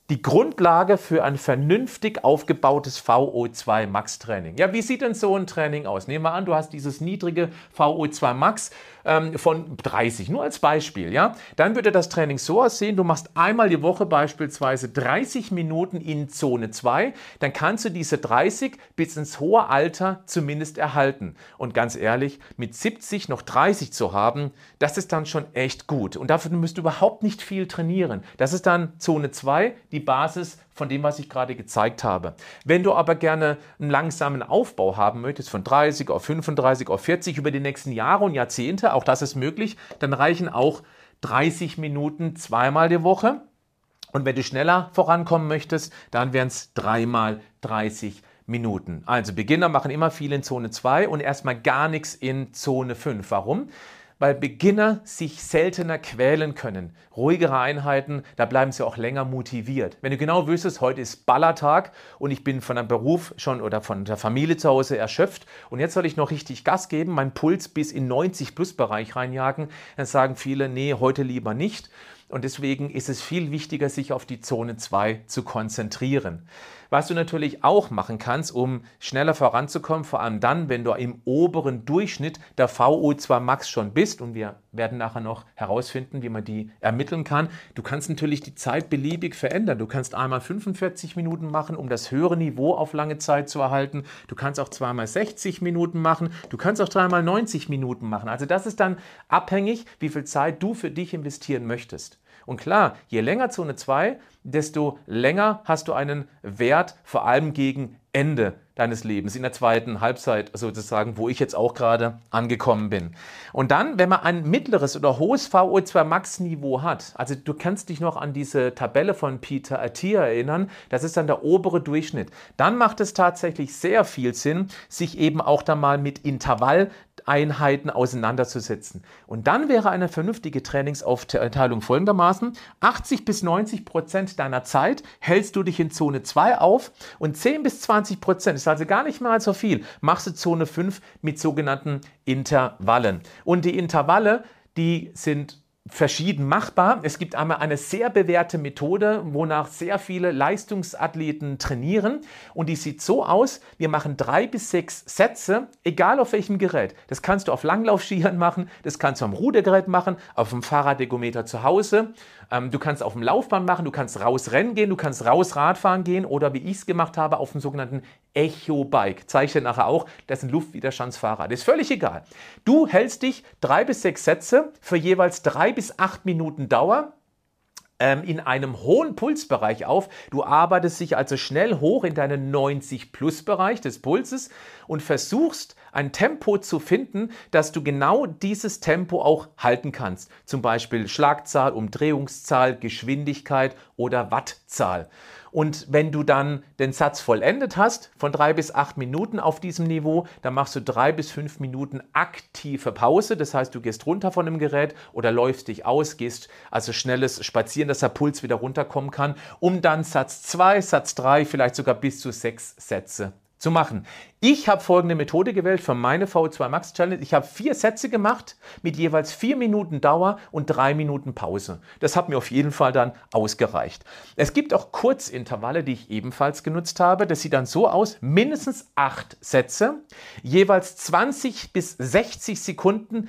die Grundlage für ein vernünftig aufgebautes V O zwei Max Training. Ja, wie sieht denn so ein Training aus? Nehmen wir an, du hast dieses niedrige V O zwei Max ähm, von dreißig, nur als Beispiel. Ja? Dann würde das Training so aussehen, du machst einmal die Woche beispielsweise dreißig Minuten in Zone zwei, dann kannst du diese dreißig bis ins hohe Alter zumindest erhalten. Und ganz ehrlich, mit siebzig noch dreißig zu haben, das ist dann schon echt gut. Und dafür musst du überhaupt nicht viel trainieren. Das ist dann Zone zwei, die Basis von dem, was ich gerade gezeigt habe. Wenn du aber gerne einen langsamen Aufbau haben möchtest, von dreißig auf fünfunddreißig auf vierzig über die nächsten Jahre und Jahrzehnte, auch das ist möglich, dann reichen auch dreißig Minuten zweimal die Woche. Und wenn du schneller vorankommen möchtest, dann wären es dreimal dreißig Minuten. Also Beginner machen immer viel in Zone zwei und erstmal gar nichts in Zone fünf. Warum? Weil Beginner sich seltener quälen können. Ruhigere Einheiten, da bleiben sie auch länger motiviert. Wenn du genau wüsstest, heute ist Ballertag und ich bin von einem Beruf schon oder von der Familie zu Hause erschöpft und jetzt soll ich noch richtig Gas geben, meinen Puls bis in neunzig Plus Bereich reinjagen, dann sagen viele, nee, heute lieber nicht. Und deswegen ist es viel wichtiger, sich auf die Zone zwei zu konzentrieren. Was du natürlich auch machen kannst, um schneller voranzukommen, vor allem dann, wenn du im oberen Durchschnitt der V O zwei Max schon bist, und wir werden nachher noch herausfinden, wie man die ermitteln kann, du kannst natürlich die Zeit beliebig verändern. Du kannst einmal fünfundvierzig Minuten machen, um das höhere Niveau auf lange Zeit zu erhalten. Du kannst auch zweimal sechzig Minuten machen. Du kannst auch dreimal neunzig Minuten machen. Also das ist dann abhängig, wie viel Zeit du für dich investieren möchtest. Und klar, je länger Zone zwei, desto länger hast du einen Wert, vor allem gegen Ende deines Lebens, in der zweiten Halbzeit sozusagen, wo ich jetzt auch gerade angekommen bin. Und dann, wenn man ein mittleres oder hohes V O zwei Max Niveau hat, also du kannst dich noch an diese Tabelle von Peter Attia erinnern, das ist dann der obere Durchschnitt, dann macht es tatsächlich sehr viel Sinn, sich eben auch da mal mit Intervalleinheiten auseinanderzusetzen. Und dann wäre eine vernünftige Trainingsaufteilung folgendermaßen: achtzig bis neunzig Prozent deiner Zeit hältst du dich in Zone zwei auf und zehn bis zwanzig Prozent, ist also gar nicht mal so viel, machst du Zone fünf mit sogenannten Intervallen. Und die Intervalle, die sind verschieden machbar. Es gibt einmal eine sehr bewährte Methode, wonach sehr viele Leistungsathleten trainieren, und die sieht so aus: Wir machen drei bis sechs Sätze, egal auf welchem Gerät. Das kannst du auf Langlaufskiern machen, das kannst du am Rudergerät machen, auf dem Fahrradergometer zu Hause, ähm, du kannst auf dem Laufband machen, du kannst raus rennen gehen, du kannst raus Radfahren gehen oder, wie ich es gemacht habe, auf dem sogenannten Echo-Bike. Zeige ich dir nachher auch, das ist ein Luftwiderstandsfahrrad. Das ist völlig egal. Du hältst dich drei bis sechs Sätze für jeweils drei bis acht Minuten Dauer ähm, in einem hohen Pulsbereich auf. Du arbeitest dich also schnell hoch in deinen neunzig Plus Bereich des Pulses und versuchst ein Tempo zu finden, dass du genau dieses Tempo auch halten kannst. Zum Beispiel Schlagzahl, Umdrehungszahl, Geschwindigkeit oder Wattzahl. Und wenn du dann den Satz vollendet hast, von drei bis acht Minuten auf diesem Niveau, dann machst du drei bis fünf Minuten aktive Pause. Das heißt, du gehst runter von dem Gerät oder läufst dich aus, gehst also schnelles Spazieren, dass der Puls wieder runterkommen kann, um dann Satz zwei, Satz drei, vielleicht sogar bis zu sechs Sätze zu machen. Ich habe folgende Methode gewählt für meine V O zwei Max Challenge. Ich habe vier Sätze gemacht mit jeweils vier Minuten Dauer und drei Minuten Pause. Das hat mir auf jeden Fall dann ausgereicht. Es gibt auch Kurzintervalle, die ich ebenfalls genutzt habe. Das sieht dann so aus: mindestens acht Sätze, jeweils zwanzig bis sechzig Sekunden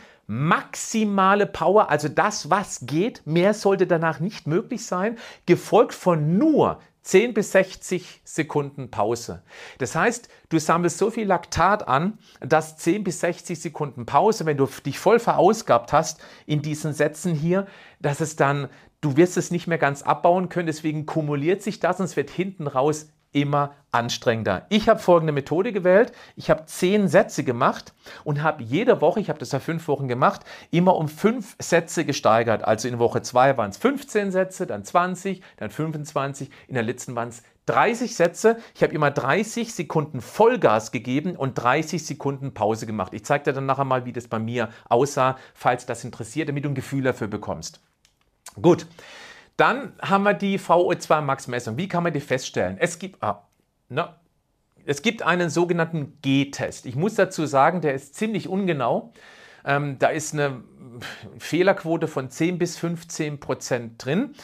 maximale Power, also das, was geht. Mehr sollte danach nicht möglich sein, gefolgt von nur zehn bis sechzig Sekunden Pause. Das heißt, du sammelst so viel Laktat an, dass zehn bis sechzig Sekunden Pause, wenn du dich voll verausgabt hast in diesen Sätzen hier, dass es dann, du wirst es nicht mehr ganz abbauen können, deswegen kumuliert sich das und es wird hinten raus immer anstrengender. Ich habe folgende Methode gewählt. Ich habe zehn Sätze gemacht und habe jede Woche, ich habe das ja fünf Wochen gemacht, immer um fünf Sätze gesteigert. Also in Woche zwei waren es fünfzehn Sätze, dann zwanzig, dann fünfundzwanzig, in der letzten waren es dreißig Sätze. Ich habe immer dreißig Sekunden Vollgas gegeben und dreißig Sekunden Pause gemacht. Ich zeige dir dann nachher mal, wie das bei mir aussah, falls das interessiert, damit du ein Gefühl dafür bekommst. Gut. Dann haben wir die V O zwei Max Messung. Wie kann man die feststellen? Es gibt, ah, na, es gibt einen sogenannten G-Test. Ich muss dazu sagen, der ist ziemlich ungenau. Ähm, da ist eine Fehlerquote von zehn bis fünfzehn Prozent drin.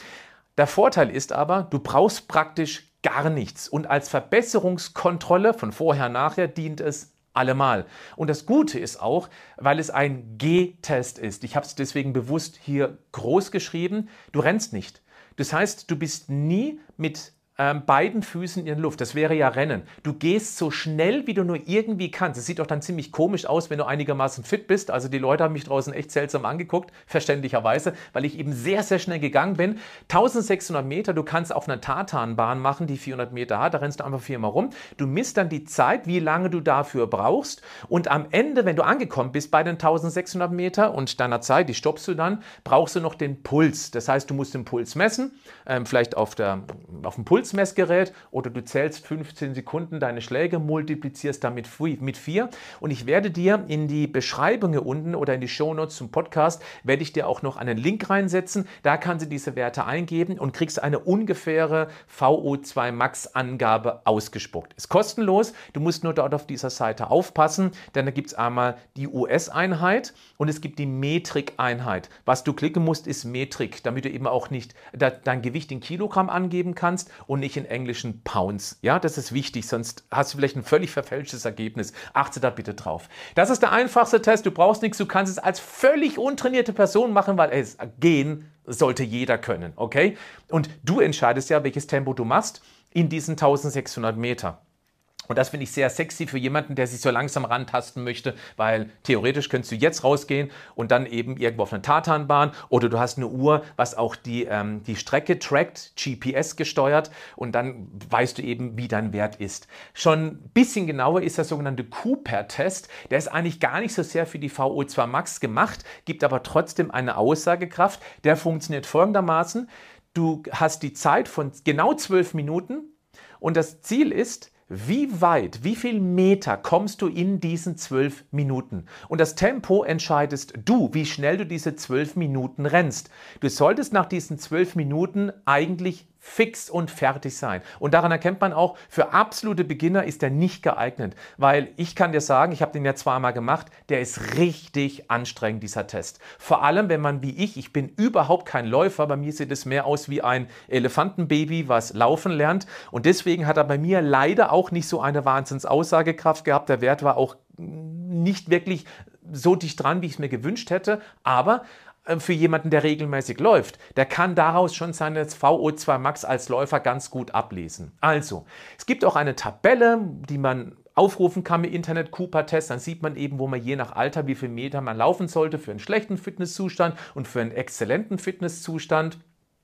Der Vorteil ist aber, du brauchst praktisch gar nichts und als Verbesserungskontrolle von vorher nachher dient es allemal. Und das Gute ist auch, weil es ein G-Test ist, ich habe es deswegen bewusst hier groß geschrieben, du rennst nicht. Das heißt, du bist nie mit ähm, beiden Füßen in der Luft. Das wäre ja Rennen. Du gehst so schnell, wie du nur irgendwie kannst. Es sieht doch dann ziemlich komisch aus, wenn du einigermaßen fit bist. Also die Leute haben mich draußen echt seltsam angeguckt, verständlicherweise, weil ich eben sehr, sehr schnell gegangen bin. eintausendsechshundert Meter, du kannst auf einer Tartanbahn machen, die vierhundert Meter hat. Da rennst du einfach viermal rum. Du misst dann die Zeit, wie lange du dafür brauchst. Und am Ende, wenn du angekommen bist bei den eintausendsechshundert Meter und deiner Zeit, die stoppst du dann, brauchst du noch den Puls. Das heißt, du musst den Puls messen, ähm, vielleicht auf, der, auf dem Pulsmessgerät oder du zählst fünfzehn Sekunden deine Schläge, multiplizierst damit mit vier. Und ich werde dir in die Beschreibung hier unten oder in die Shownotes zum Podcast, werde ich dir auch noch einen Link reinsetzen. Da kannst du diese Werte eingeben und kriegst eine ungefähre V O zwei Max Angabe ausgespuckt. Ist kostenlos, du musst nur dort auf dieser Seite aufpassen, denn da gibt es einmal die U S-Einheit und es gibt die Metrik-Einheit. Was du klicken musst, ist Metrik, damit du eben auch nicht dein Gewicht in Kilogramm angeben kannst und nicht in englischen Pounds. Ja, das ist wichtig, sonst hast du vielleicht ein völlig verfälschtes Ergebnis. Achte da bitte drauf. Das ist der einfachste Test, du brauchst nichts, du kannst es als völlig untrainierte Person machen, weil es gehen sollte jeder können, okay? Und du entscheidest ja, welches Tempo du machst in diesen eintausendsechshundert Meter. Und das finde ich sehr sexy für jemanden, der sich so langsam rantasten möchte, weil theoretisch könntest du jetzt rausgehen und dann eben irgendwo auf eine Tartanbahn oder du hast eine Uhr, was auch die, ähm, die Strecke trackt, G P S gesteuert und dann weißt du eben, wie dein Wert ist. Schon ein bisschen genauer ist der sogenannte Cooper-Test. Der ist eigentlich gar nicht so sehr für die V O zwei Max gemacht, gibt aber trotzdem eine Aussagekraft. Der funktioniert folgendermaßen. Du hast die Zeit von genau zwölf Minuten und das Ziel ist, wie weit, wie viel Meter kommst du in diesen zwölf Minuten? Und das Tempo entscheidest du, wie schnell du diese zwölf Minuten rennst. Du solltest nach diesen zwölf Minuten eigentlich fix und fertig sein. Und daran erkennt man auch, für absolute Beginner ist der nicht geeignet, weil ich kann dir sagen, ich habe den ja zweimal gemacht, der ist richtig anstrengend, dieser Test. Vor allem, wenn man wie ich, ich bin überhaupt kein Läufer, bei mir sieht es mehr aus wie ein Elefantenbaby, was laufen lernt und deswegen hat er bei mir leider auch nicht so eine Wahnsinns-Aussagekraft gehabt. Der Wert war auch nicht wirklich so dicht dran, wie ich es mir gewünscht hätte, aber für jemanden, der regelmäßig läuft, der kann daraus schon seine V O zwei Max als Läufer ganz gut ablesen. Also, es gibt auch eine Tabelle, die man aufrufen kann im Internet, Cooper-Test, dann sieht man eben, wo man je nach Alter, wie viel Meter man laufen sollte für einen schlechten Fitnesszustand und für einen exzellenten Fitnesszustand.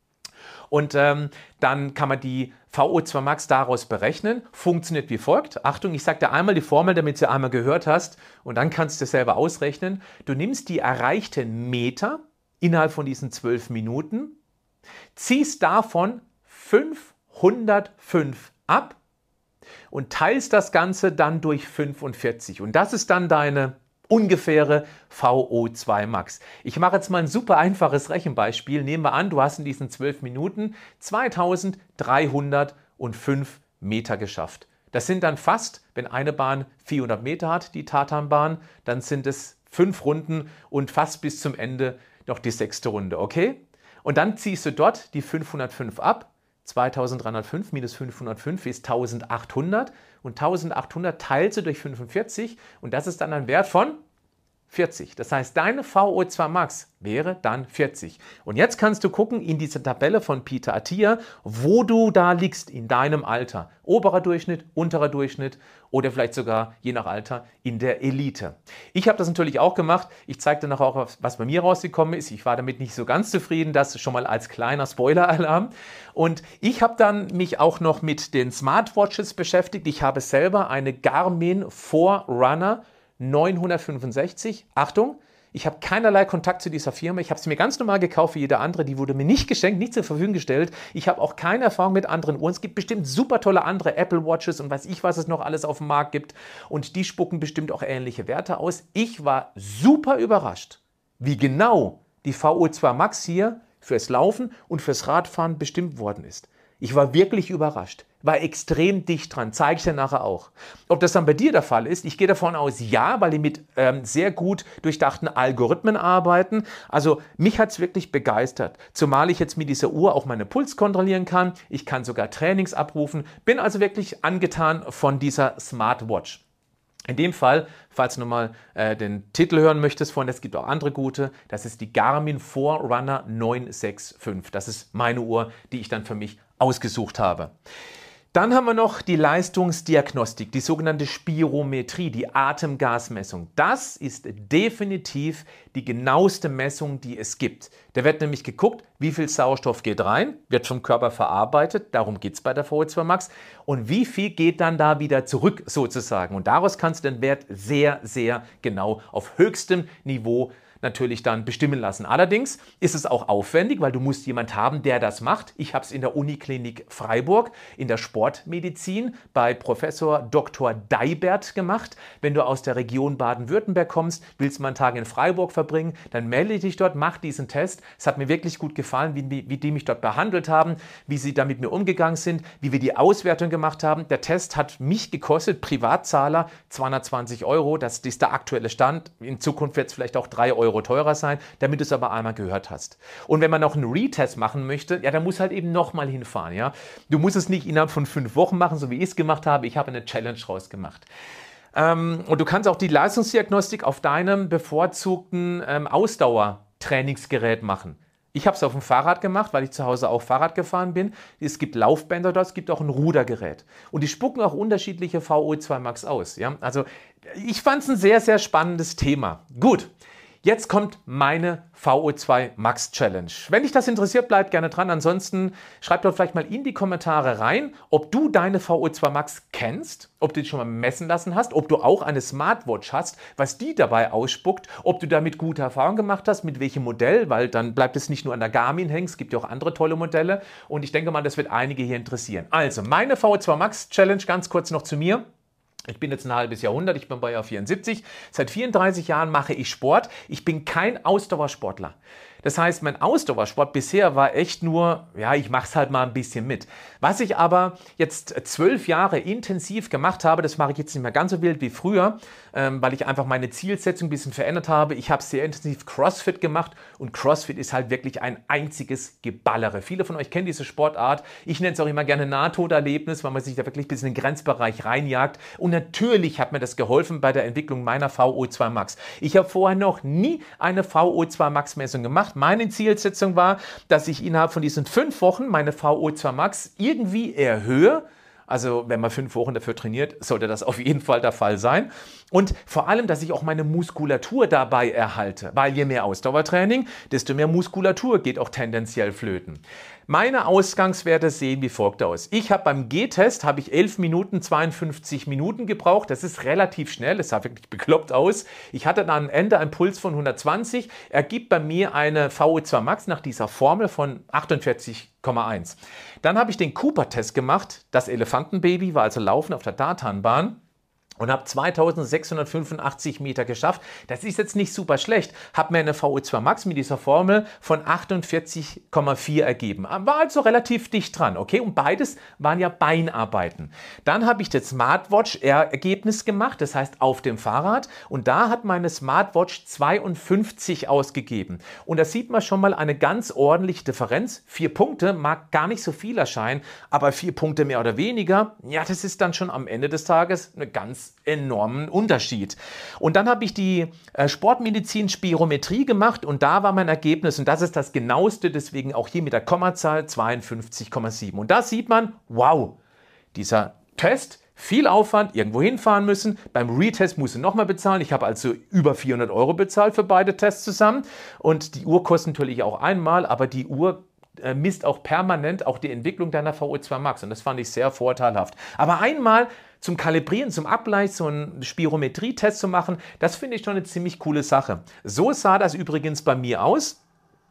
Und ähm, dann kann man die V O zwei Max daraus berechnen. Funktioniert wie folgt. Achtung, ich sage dir einmal die Formel, damit du sie einmal gehört hast und dann kannst du es selber ausrechnen. Du nimmst die erreichten Meter innerhalb von diesen zwölf Minuten, ziehst davon fünfhundertfünf ab und teilst das Ganze dann durch fünfundvierzig. Und das ist dann deine ungefähre V O zwei Max. Ich mache jetzt mal ein super einfaches Rechenbeispiel. Nehmen wir an, du hast in diesen zwölf Minuten zweitausenddreihundertfünf Meter geschafft. Das sind dann fast, wenn eine Bahn vierhundert Meter hat, die Tatanbahn, dann sind es fünf Runden und fast bis zum Ende noch die sechste Runde, okay? Und dann ziehst du dort die fünfhundertfünf ab. zweitausenddreihundertfünf minus fünfhundertfünf ist eintausendachthundert und eintausendachthundert teilst du durch fünfundvierzig und das ist dann ein Wert von vierzig. Das heißt, deine V O zwei Max wäre dann vierzig. Und jetzt kannst du gucken in diese Tabelle von Peter Attia, wo du da liegst in deinem Alter. Oberer Durchschnitt, unterer Durchschnitt oder vielleicht sogar je nach Alter in der Elite. Ich habe das natürlich auch gemacht. Ich zeige dir nachher auch, was bei mir rausgekommen ist. Ich war damit nicht so ganz zufrieden. Das schon mal als kleiner Spoiler-Alarm. Und ich habe dann mich auch noch mit den Smartwatches beschäftigt. Ich habe selber eine Garmin Forerunner neunhundertfünfundsechzig. Achtung, ich habe keinerlei Kontakt zu dieser Firma. Ich habe sie mir ganz normal gekauft wie jeder andere. Die wurde mir nicht geschenkt, nicht zur Verfügung gestellt. Ich habe auch keine Erfahrung mit anderen Uhren. Es gibt bestimmt super tolle andere Apple Watches und weiß ich, was es noch alles auf dem Markt gibt. Und die spucken bestimmt auch ähnliche Werte aus. Ich war super überrascht, wie genau die V O zwei Max hier fürs Laufen und fürs Radfahren bestimmt worden ist. Ich war wirklich überrascht, war extrem dicht dran, zeige ich dir nachher auch. Ob das dann bei dir der Fall ist, ich gehe davon aus, ja, weil die mit ähm, sehr gut durchdachten Algorithmen arbeiten. Also mich hat es wirklich begeistert, zumal ich jetzt mit dieser Uhr auch meine Puls kontrollieren kann. Ich kann sogar Trainings abrufen, bin also wirklich angetan von dieser Smartwatch. In dem Fall, falls du nochmal äh, den Titel hören möchtest von, es gibt auch andere gute, das ist die Garmin Forerunner neun sechs fünf. Das ist meine Uhr, die ich dann für mich ausgesucht habe. Dann haben wir noch die Leistungsdiagnostik, die sogenannte Spirometrie, die Atemgasmessung. Das ist definitiv die genaueste Messung, die es gibt. Da wird nämlich geguckt, wie viel Sauerstoff geht rein, wird vom Körper verarbeitet, darum geht es bei der V O zwei Max, und wie viel geht dann da wieder zurück sozusagen. Und daraus kannst du den Wert sehr, sehr genau auf höchstem Niveau natürlich dann bestimmen lassen. Allerdings ist es auch aufwendig, weil du musst jemand haben, der das macht. Ich habe es in der Uniklinik Freiburg in der Sportmedizin bei Professor Doktor Deibert gemacht. Wenn du aus der Region Baden-Württemberg kommst, willst mal einen Tag in Freiburg verbringen, dann melde dich dort, mach diesen Test. Es hat mir wirklich gut gefallen, wie, wie die mich dort behandelt haben, wie sie da mit mir umgegangen sind, wie wir die Auswertung gemacht haben. Der Test hat mich gekostet, Privatzahler, zweihundertzwanzig Euro. Das ist der aktuelle Stand. In Zukunft wird es vielleicht auch drei Euro teurer sein, damit du es aber einmal gehört hast. Und wenn man noch einen Retest machen möchte, ja, dann muss halt eben nochmal hinfahren. Ja? Du musst es nicht innerhalb von fünf Wochen machen, so wie ich es gemacht habe. Ich habe eine Challenge draus gemacht. Ähm, und du kannst auch die Leistungsdiagnostik auf deinem bevorzugten ähm, Ausdauertrainingsgerät machen. Ich habe es auf dem Fahrrad gemacht, weil ich zu Hause auch Fahrrad gefahren bin. Es gibt Laufbänder dort, es gibt auch ein Rudergerät. Und die spucken auch unterschiedliche V O zwei Max aus. Ja? Also ich fand es ein sehr, sehr spannendes Thema. Gut. Jetzt kommt meine V O zwei Max Challenge. Wenn dich das interessiert, bleib gerne dran. Ansonsten schreib doch vielleicht mal in die Kommentare rein, ob du deine V O zwei Max kennst, ob du die schon mal messen lassen hast, ob du auch eine Smartwatch hast, was die dabei ausspuckt, ob du damit gute Erfahrungen gemacht hast, mit welchem Modell, weil dann bleibt es nicht nur an der Garmin hängen, es gibt ja auch andere tolle Modelle und ich denke mal, das wird einige hier interessieren. Also, meine V O zwei Max Challenge, ganz kurz noch zu mir. Ich bin jetzt ein halbes Jahrhundert, ich bin bei Jahr vierundsiebzig. Seit vierunddreißig Jahren mache ich Sport. Ich bin kein Ausdauersportler. Das heißt, mein Ausdauersport bisher war echt nur, ja, ich mache es halt mal ein bisschen mit. Was ich aber jetzt zwölf Jahre intensiv gemacht habe, das mache ich jetzt nicht mehr ganz so wild wie früher, ähm, weil ich einfach meine Zielsetzung ein bisschen verändert habe. Ich habe sehr intensiv CrossFit gemacht und CrossFit ist halt wirklich ein einziges Geballere. Viele von euch kennen diese Sportart. Ich nenne es auch immer gerne Nahtoderlebnis, weil man sich da wirklich bis in den Grenzbereich reinjagt. Und natürlich hat mir das geholfen bei der Entwicklung meiner V O zwei Max. Ich habe vorher noch nie eine V O zwei Max Messung gemacht. Meine Zielsetzung war, dass ich innerhalb von diesen fünf Wochen meine V O zwei Max irgendwie erhöhe. Also wenn man fünf Wochen dafür trainiert, sollte das auf jeden Fall der Fall sein. Und vor allem, dass ich auch meine Muskulatur dabei erhalte. Weil je mehr Ausdauertraining, desto mehr Muskulatur geht auch tendenziell flöten. Meine Ausgangswerte sehen wie folgt aus. Ich habe beim G-Test habe ich elf Minuten zweiundfünfzig Minuten gebraucht. Das ist relativ schnell, das sah wirklich bekloppt aus. Ich hatte dann am Ende einen Puls von hundertzwanzig. Ergibt bei mir eine V O zwei Max nach dieser Formel von achtundvierzig Komma eins. Dann habe ich den Cooper-Test gemacht. Das Elefantenbaby war also laufen auf der Dartanbahn. Und habe zweitausendsechshundertfünfundachtzig Meter geschafft. Das ist jetzt nicht super schlecht. Habe mir eine V O zwei Max mit dieser Formel von achtundvierzig Komma vier ergeben. War also relativ dicht dran, okay? Und beides waren ja Beinarbeiten. Dann habe ich das Smartwatch-Ergebnis gemacht, das heißt auf dem Fahrrad. Und da hat meine Smartwatch zweiundfünfzig ausgegeben. Und da sieht man schon mal eine ganz ordentliche Differenz. Vier Punkte mag gar nicht so viel erscheinen, aber vier Punkte mehr oder weniger, ja, das ist dann schon am Ende des Tages eine ganz enormen Unterschied. Und dann habe ich die äh, Sportmedizin-Spirometrie gemacht und da war mein Ergebnis, und das ist das genaueste, deswegen auch hier mit der Kommazahl zweiundfünfzig Komma sieben. Und da sieht man, wow, dieser Test, viel Aufwand, irgendwo hinfahren müssen. Beim Retest musst du nochmal bezahlen. Ich habe also über vierhundert Euro bezahlt für beide Tests zusammen. Und die Uhr kostet natürlich auch einmal, aber die Uhr äh, misst auch permanent auch die Entwicklung deiner V O zwei Max. Und das fand ich sehr vorteilhaft. Aber einmal zum Kalibrieren, zum Abgleich, so einen Spirometrie-Test zu machen, das finde ich schon eine ziemlich coole Sache. So sah das übrigens bei mir aus.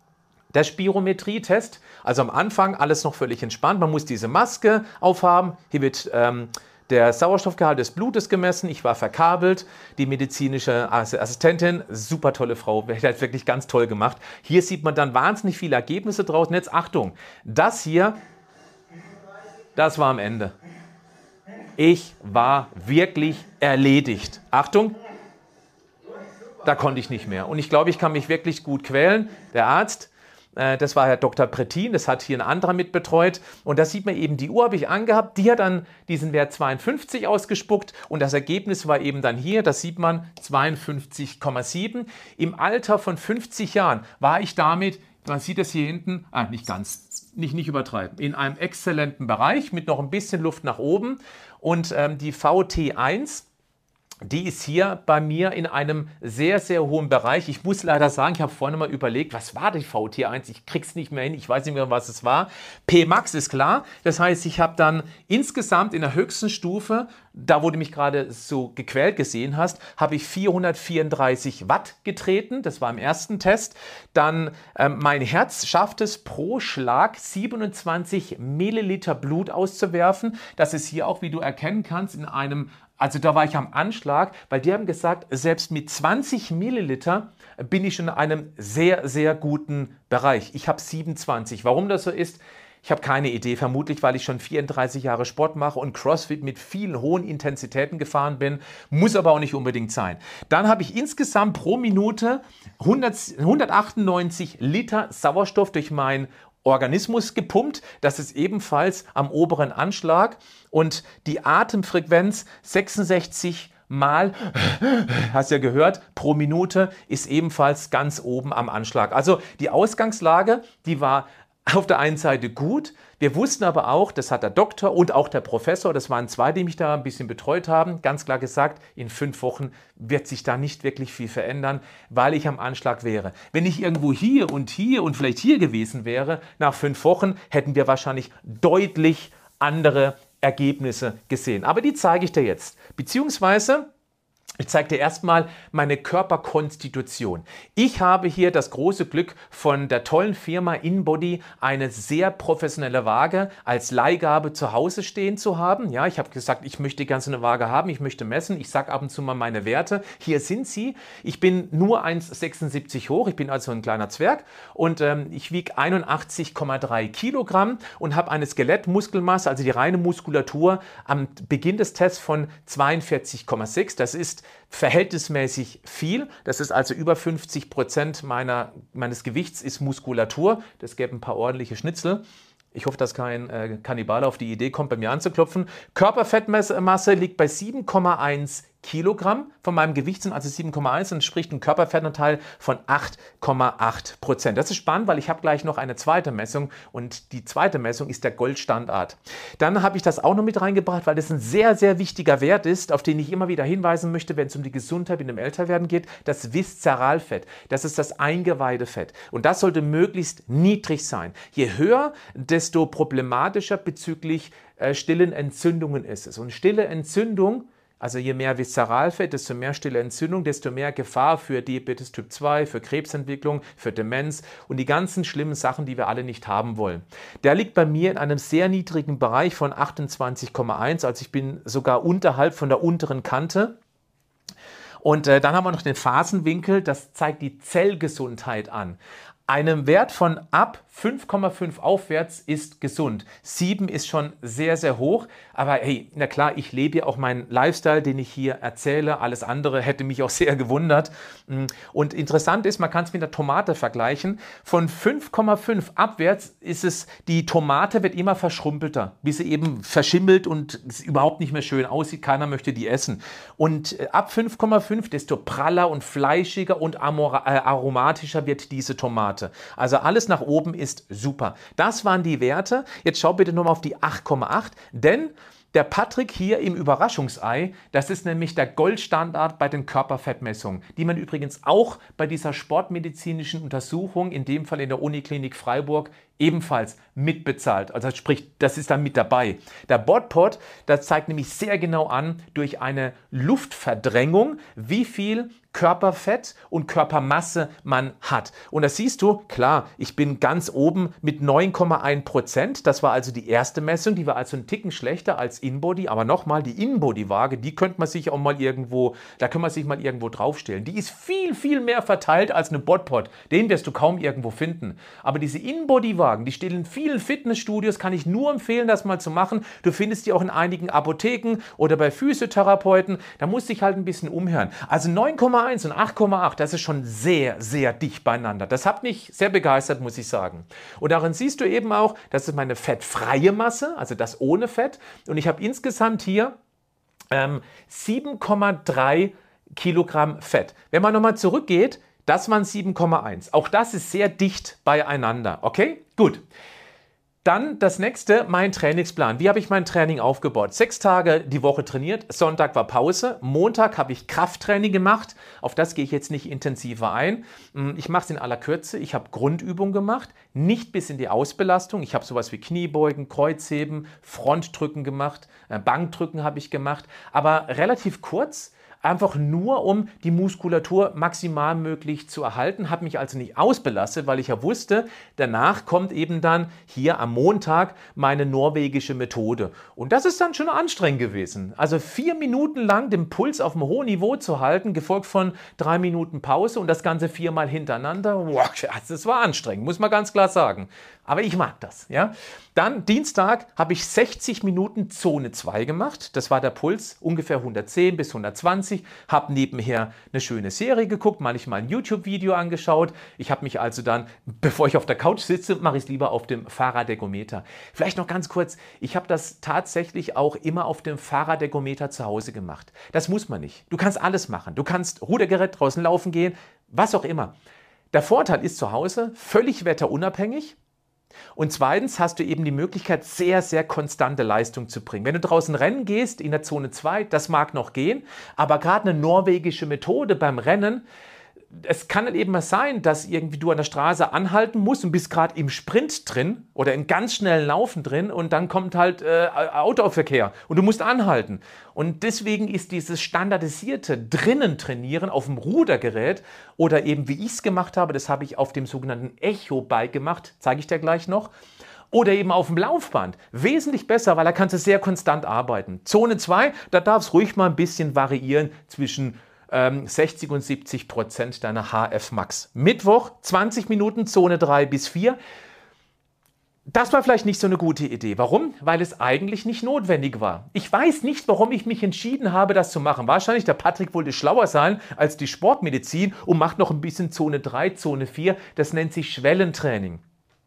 Der Spirometrie-Test, also am Anfang alles noch völlig entspannt. Man muss diese Maske aufhaben. Hier wird ähm, der Sauerstoffgehalt des Blutes gemessen. Ich war verkabelt. Die medizinische Assistentin, super tolle Frau, hat wirklich ganz toll gemacht. Hier sieht man dann wahnsinnig viele Ergebnisse draus. Und jetzt Achtung, das hier Das war am Ende. Ich war wirklich erledigt. Achtung, da konnte ich nicht mehr. Und ich glaube, ich kann mich wirklich gut quälen. Der Arzt, äh, das war Herr Doktor Prettin, das hat hier ein anderer mitbetreut. Und da sieht man eben, die Uhr habe ich angehabt, die hat dann diesen Wert zweiundfünfzig ausgespuckt. Und das Ergebnis war eben dann hier, das sieht man, zweiundfünfzig Komma sieben. Im Alter von fünfzig Jahren war ich damit, man sieht es hier hinten, ah, nicht ganz, nicht, nicht übertreiben, in einem exzellenten Bereich mit noch ein bisschen Luft nach oben. Und ähm, die V T eins, die ist hier bei mir in einem sehr, sehr hohen Bereich. Ich muss leider sagen, ich habe vorhin mal überlegt, was war die V T eins? Ich krieg's nicht mehr hin, ich weiß nicht mehr, was es war. P Max ist klar, das heißt, ich habe dann insgesamt in der höchsten Stufe, da wo du mich gerade so gequält gesehen hast, habe ich vierhundertvierunddreißig Watt getreten, das war im ersten Test. Dann ähm, mein Herz schafft es pro Schlag siebenundzwanzig Milliliter Blut auszuwerfen. Das ist hier auch, wie du erkennen kannst, in einem Also da war ich am Anschlag, weil die haben gesagt, selbst mit zwanzig Milliliter bin ich schon in einem sehr, sehr guten Bereich. Ich habe siebenundzwanzig. Warum das so ist, ich habe keine Idee. Vermutlich, weil ich schon vierunddreißig Jahre Sport mache und CrossFit mit vielen hohen Intensitäten gefahren bin. Muss aber auch nicht unbedingt sein. Dann habe ich insgesamt pro Minute hundertachtundneunzig Liter Sauerstoff durch mein Organismus gepumpt. Das ist ebenfalls am oberen Anschlag. Und die Atemfrequenz sechsundsechzig Mal, hast ja gehört, pro Minute ist ebenfalls ganz oben am Anschlag. Also die Ausgangslage, die war auf der einen Seite gut. Wir wussten aber auch, das hat der Doktor und auch der Professor, das waren zwei, die mich da ein bisschen betreut haben, ganz klar gesagt, in fünf Wochen wird sich da nicht wirklich viel verändern, weil ich am Anschlag wäre. Wenn ich irgendwo hier und hier und vielleicht hier gewesen wäre, nach fünf Wochen hätten wir wahrscheinlich deutlich andere Ergebnisse gesehen. Aber die zeige ich dir jetzt. Beziehungsweise ich zeige dir erstmal meine Körperkonstitution. Ich habe hier das große Glück, von der tollen Firma InBody eine sehr professionelle Waage als Leihgabe zu Hause stehen zu haben. Ja, ich habe gesagt, ich möchte ganz eine Waage haben, ich möchte messen. Ich sage ab und zu mal meine Werte. Hier sind sie. Ich bin nur eins Komma sechsundsiebzig hoch, ich bin also ein kleiner Zwerg und ähm, ich wiege einundachtzig Komma drei Kilogramm und habe eine Skelettmuskelmasse, also die reine Muskulatur, am Beginn des Tests von zweiundvierzig Komma sechs. Das ist verhältnismäßig viel. Das ist also über fünfzig Prozent meiner, meines Gewichts ist Muskulatur. Das gäbe ein paar ordentliche Schnitzel. Ich hoffe, dass kein äh, Kannibale auf die Idee kommt, bei mir anzuklopfen. Körperfettmasse liegt bei sieben Komma eins Kilogramm. Von meinem Gewicht sind also sieben Komma eins und entspricht ein Körperfettanteil von acht Komma acht Prozent. Das ist spannend, weil ich habe gleich noch eine zweite Messung und die zweite Messung ist der Goldstandard. Dann habe ich das auch noch mit reingebracht, weil das ein sehr, sehr wichtiger Wert ist, auf den ich immer wieder hinweisen möchte, wenn es um die Gesundheit in dem Älterwerden geht. Das Viszeralfett, das ist das Eingeweidefett und das sollte möglichst niedrig sein. Je höher, desto problematischer bezüglich äh, stillen Entzündungen ist es. Und stille Entzündung, also je mehr Viszeralfett, desto mehr stille Entzündung, desto mehr Gefahr für Diabetes Typ zwei, für Krebsentwicklung, für Demenz und die ganzen schlimmen Sachen, die wir alle nicht haben wollen. Der liegt bei mir in einem sehr niedrigen Bereich von achtundzwanzig Komma eins, also ich bin sogar unterhalb von der unteren Kante. Und äh, dann haben wir noch den Phasenwinkel, das zeigt die Zellgesundheit an. Einem Wert von ab fünf Komma fünf aufwärts ist gesund. sieben ist schon sehr, sehr hoch. Aber hey, na klar, ich lebe ja auch meinen Lifestyle, den ich hier erzähle. Alles andere hätte mich auch sehr gewundert. Und interessant ist, man kann es mit der Tomate vergleichen. Von fünf Komma fünf abwärts ist es, die Tomate wird immer verschrumpelter, bis sie eben verschimmelt und es überhaupt nicht mehr schön aussieht. Keiner möchte die essen. Und ab fünf Komma fünf, desto praller und fleischiger und aromatischer wird diese Tomate. Also alles nach oben ist super. Das waren die Werte. Jetzt schau bitte nochmal auf die acht Komma acht, denn der Patrick hier im Überraschungsei, das ist nämlich der Goldstandard bei den Körperfettmessungen, die man übrigens auch bei dieser sportmedizinischen Untersuchung, in dem Fall in der Uniklinik Freiburg, ebenfalls mitbezahlt. Also sprich, das ist dann mit dabei. Der BODPOD, das zeigt nämlich sehr genau an, durch eine Luftverdrängung, wie viel Körperfett und Körpermasse man hat. Und das siehst du, klar, ich bin ganz oben mit neun Komma eins Prozent. Das war also die erste Messung, die war also ein Ticken schlechter als InBody. Aber nochmal, die InBody-Waage, die könnte man sich auch mal irgendwo, da kann man sich mal irgendwo draufstellen. Die ist viel, viel mehr verteilt als eine Bodpot. Den wirst du kaum irgendwo finden. Aber diese InBody-Wagen, die stehen in vielen Fitnessstudios, kann ich nur empfehlen, das mal zu machen. Du findest die auch in einigen Apotheken oder bei Physiotherapeuten. Da musst du dich halt ein bisschen umhören. Also neun Komma eins und acht Komma acht, das ist schon sehr, sehr dicht beieinander. Das hat mich sehr begeistert, muss ich sagen. Und darin siehst du eben auch, das ist meine fettfreie Masse, also das ohne Fett. Und ich habe insgesamt hier ähm, sieben Komma drei Kilogramm Fett. Wenn man nochmal zurückgeht, das waren sieben Komma eins. Auch das ist sehr dicht beieinander. Okay? Gut. Dann das nächste, mein Trainingsplan. Wie habe ich mein Training aufgebaut? Sechs Tage die Woche trainiert, Sonntag war Pause, Montag habe ich Krafttraining gemacht. Auf das gehe ich jetzt nicht intensiver ein. Ich mache es in aller Kürze. Ich habe Grundübungen gemacht, nicht bis in die Ausbelastung. Ich habe sowas wie Kniebeugen, Kreuzheben, Frontdrücken gemacht, Bankdrücken habe ich gemacht, aber relativ kurz. Einfach nur, um die Muskulatur maximal möglich zu erhalten, habe mich also nicht ausbelastet, weil ich ja wusste, danach kommt eben dann hier am Montag meine norwegische Methode. Und das ist dann schon anstrengend gewesen. Also vier Minuten lang den Puls auf einem hohen Niveau zu halten, gefolgt von drei Minuten Pause und das Ganze viermal hintereinander. Wow, das war anstrengend, muss man ganz klar sagen. Aber ich mag das. Ja? Dann Dienstag habe ich sechzig Minuten Zone zwei gemacht. Das war der Puls, ungefähr hundertzehn bis hundertzwanzig. Habe nebenher eine schöne Serie geguckt, manchmal ein YouTube-Video angeschaut. Ich habe mich also dann, bevor ich auf der Couch sitze, mache ich es lieber auf dem Fahrradergometer. Vielleicht noch ganz kurz, ich habe das tatsächlich auch immer auf dem Fahrradergometer zu Hause gemacht. Das muss man nicht. Du kannst alles machen. Du kannst Rudergerät draußen laufen gehen, was auch immer. Der Vorteil ist zu Hause völlig wetterunabhängig. Und zweitens hast du eben die Möglichkeit, sehr, sehr konstante Leistung zu bringen. Wenn du draußen rennen gehst, in der Zone zwei, das mag noch gehen, aber gerade eine norwegische Methode beim Rennen, es kann eben mal sein, dass irgendwie du an der Straße anhalten musst und bist gerade im Sprint drin oder im ganz schnellen Laufen drin und dann kommt halt äh, Autoverkehr und du musst anhalten. Und deswegen ist dieses standardisierte drinnen trainieren auf dem Rudergerät oder eben wie ich es gemacht habe, das habe ich auf dem sogenannten Echo-Bike gemacht, zeige ich dir gleich noch, oder eben auf dem Laufband. Wesentlich besser, weil da kannst du sehr konstant arbeiten. Zone zwei, da darf es ruhig mal ein bisschen variieren zwischen sechzig und siebzig Prozent deiner H F Max. Mittwoch, zwanzig Minuten, Zone drei bis vier. Das war vielleicht nicht so eine gute Idee. Warum? Weil es eigentlich nicht notwendig war. Ich weiß nicht, warum ich mich entschieden habe, das zu machen. Wahrscheinlich der Patrick wollte schlauer sein als die Sportmedizin und macht noch ein bisschen Zone drei, Zone vier. Das nennt sich Schwellentraining.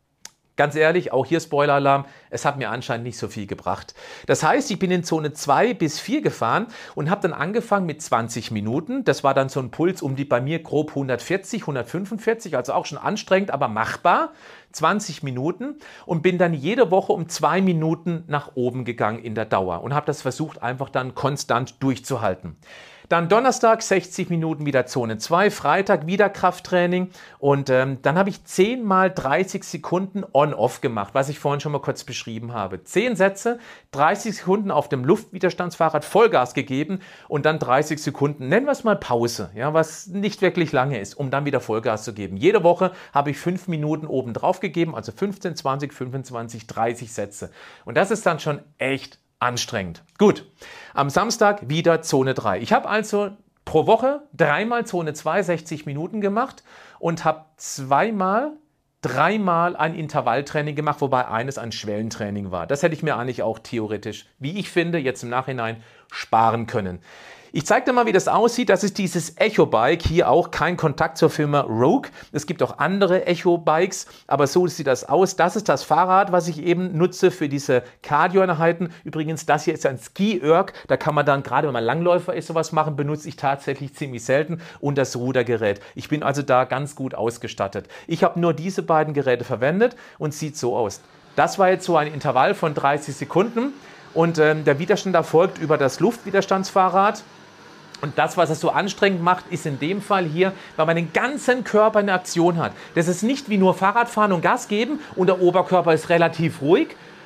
Ganz ehrlich, auch hier Spoiler-Alarm, es hat mir anscheinend nicht so viel gebracht. Das heißt, ich bin in Zone zwei bis vier gefahren und habe dann angefangen mit zwanzig Minuten. Das war dann so ein Puls um die bei mir grob hundertvierzig, hundertfünfundvierzig, also auch schon anstrengend, aber machbar. zwanzig Minuten und bin dann jede Woche um zwei Minuten nach oben gegangen in der Dauer und habe das versucht, einfach dann konstant durchzuhalten. Dann Donnerstag sechzig Minuten wieder Zone zwei, Freitag wieder Krafttraining und ähm, dann habe ich zehn mal dreißig Sekunden On-Off gemacht, was ich vorhin schon mal kurz beschrieben habe. zehn Sätze, dreißig Sekunden auf dem Luftwiderstandsfahrrad Vollgas gegeben und dann dreißig Sekunden, nennen wir es mal Pause, ja, was nicht wirklich lange ist, um dann wieder Vollgas zu geben. Jede Woche habe ich fünf Minuten oben drauf gegeben, also fünfzehn, zwanzig, fünfundzwanzig, dreißig Sätze. Und das ist dann schon echt anstrengend. Gut, am Samstag wieder Zone drei. Ich habe also pro Woche dreimal Zone zwei, sechzig Minuten gemacht und habe zweimal, dreimal ein Intervalltraining gemacht, wobei eines ein Schwellentraining war. Das hätte ich mir eigentlich auch theoretisch, wie ich finde, jetzt im Nachhinein sparen können. Ich zeige dir mal, wie das aussieht. Das ist dieses Echo-Bike. Hier auch kein Kontakt zur Firma Rogue. Es gibt auch andere Echo-Bikes, aber so sieht das aus. Das ist das Fahrrad, was ich eben nutze für diese Cardio-Einheiten. Übrigens, das hier ist ein Ski-Erg. Da kann man dann, gerade wenn man Langläufer ist, sowas machen. Benutze ich tatsächlich ziemlich selten. Und das Rudergerät. Ich bin also da ganz gut ausgestattet. Ich habe nur diese beiden Geräte verwendet und sieht so aus. Das war jetzt so ein Intervall von dreißig Sekunden. Und ähm, der Widerstand erfolgt über das Luftwiderstandsfahrrad. Und das, was es so anstrengend macht, ist in dem Fall hier, weil man den ganzen Körper in Aktion hat. Das ist nicht wie nur Fahrradfahren und Gas geben und der Oberkörper ist relativ ruhig,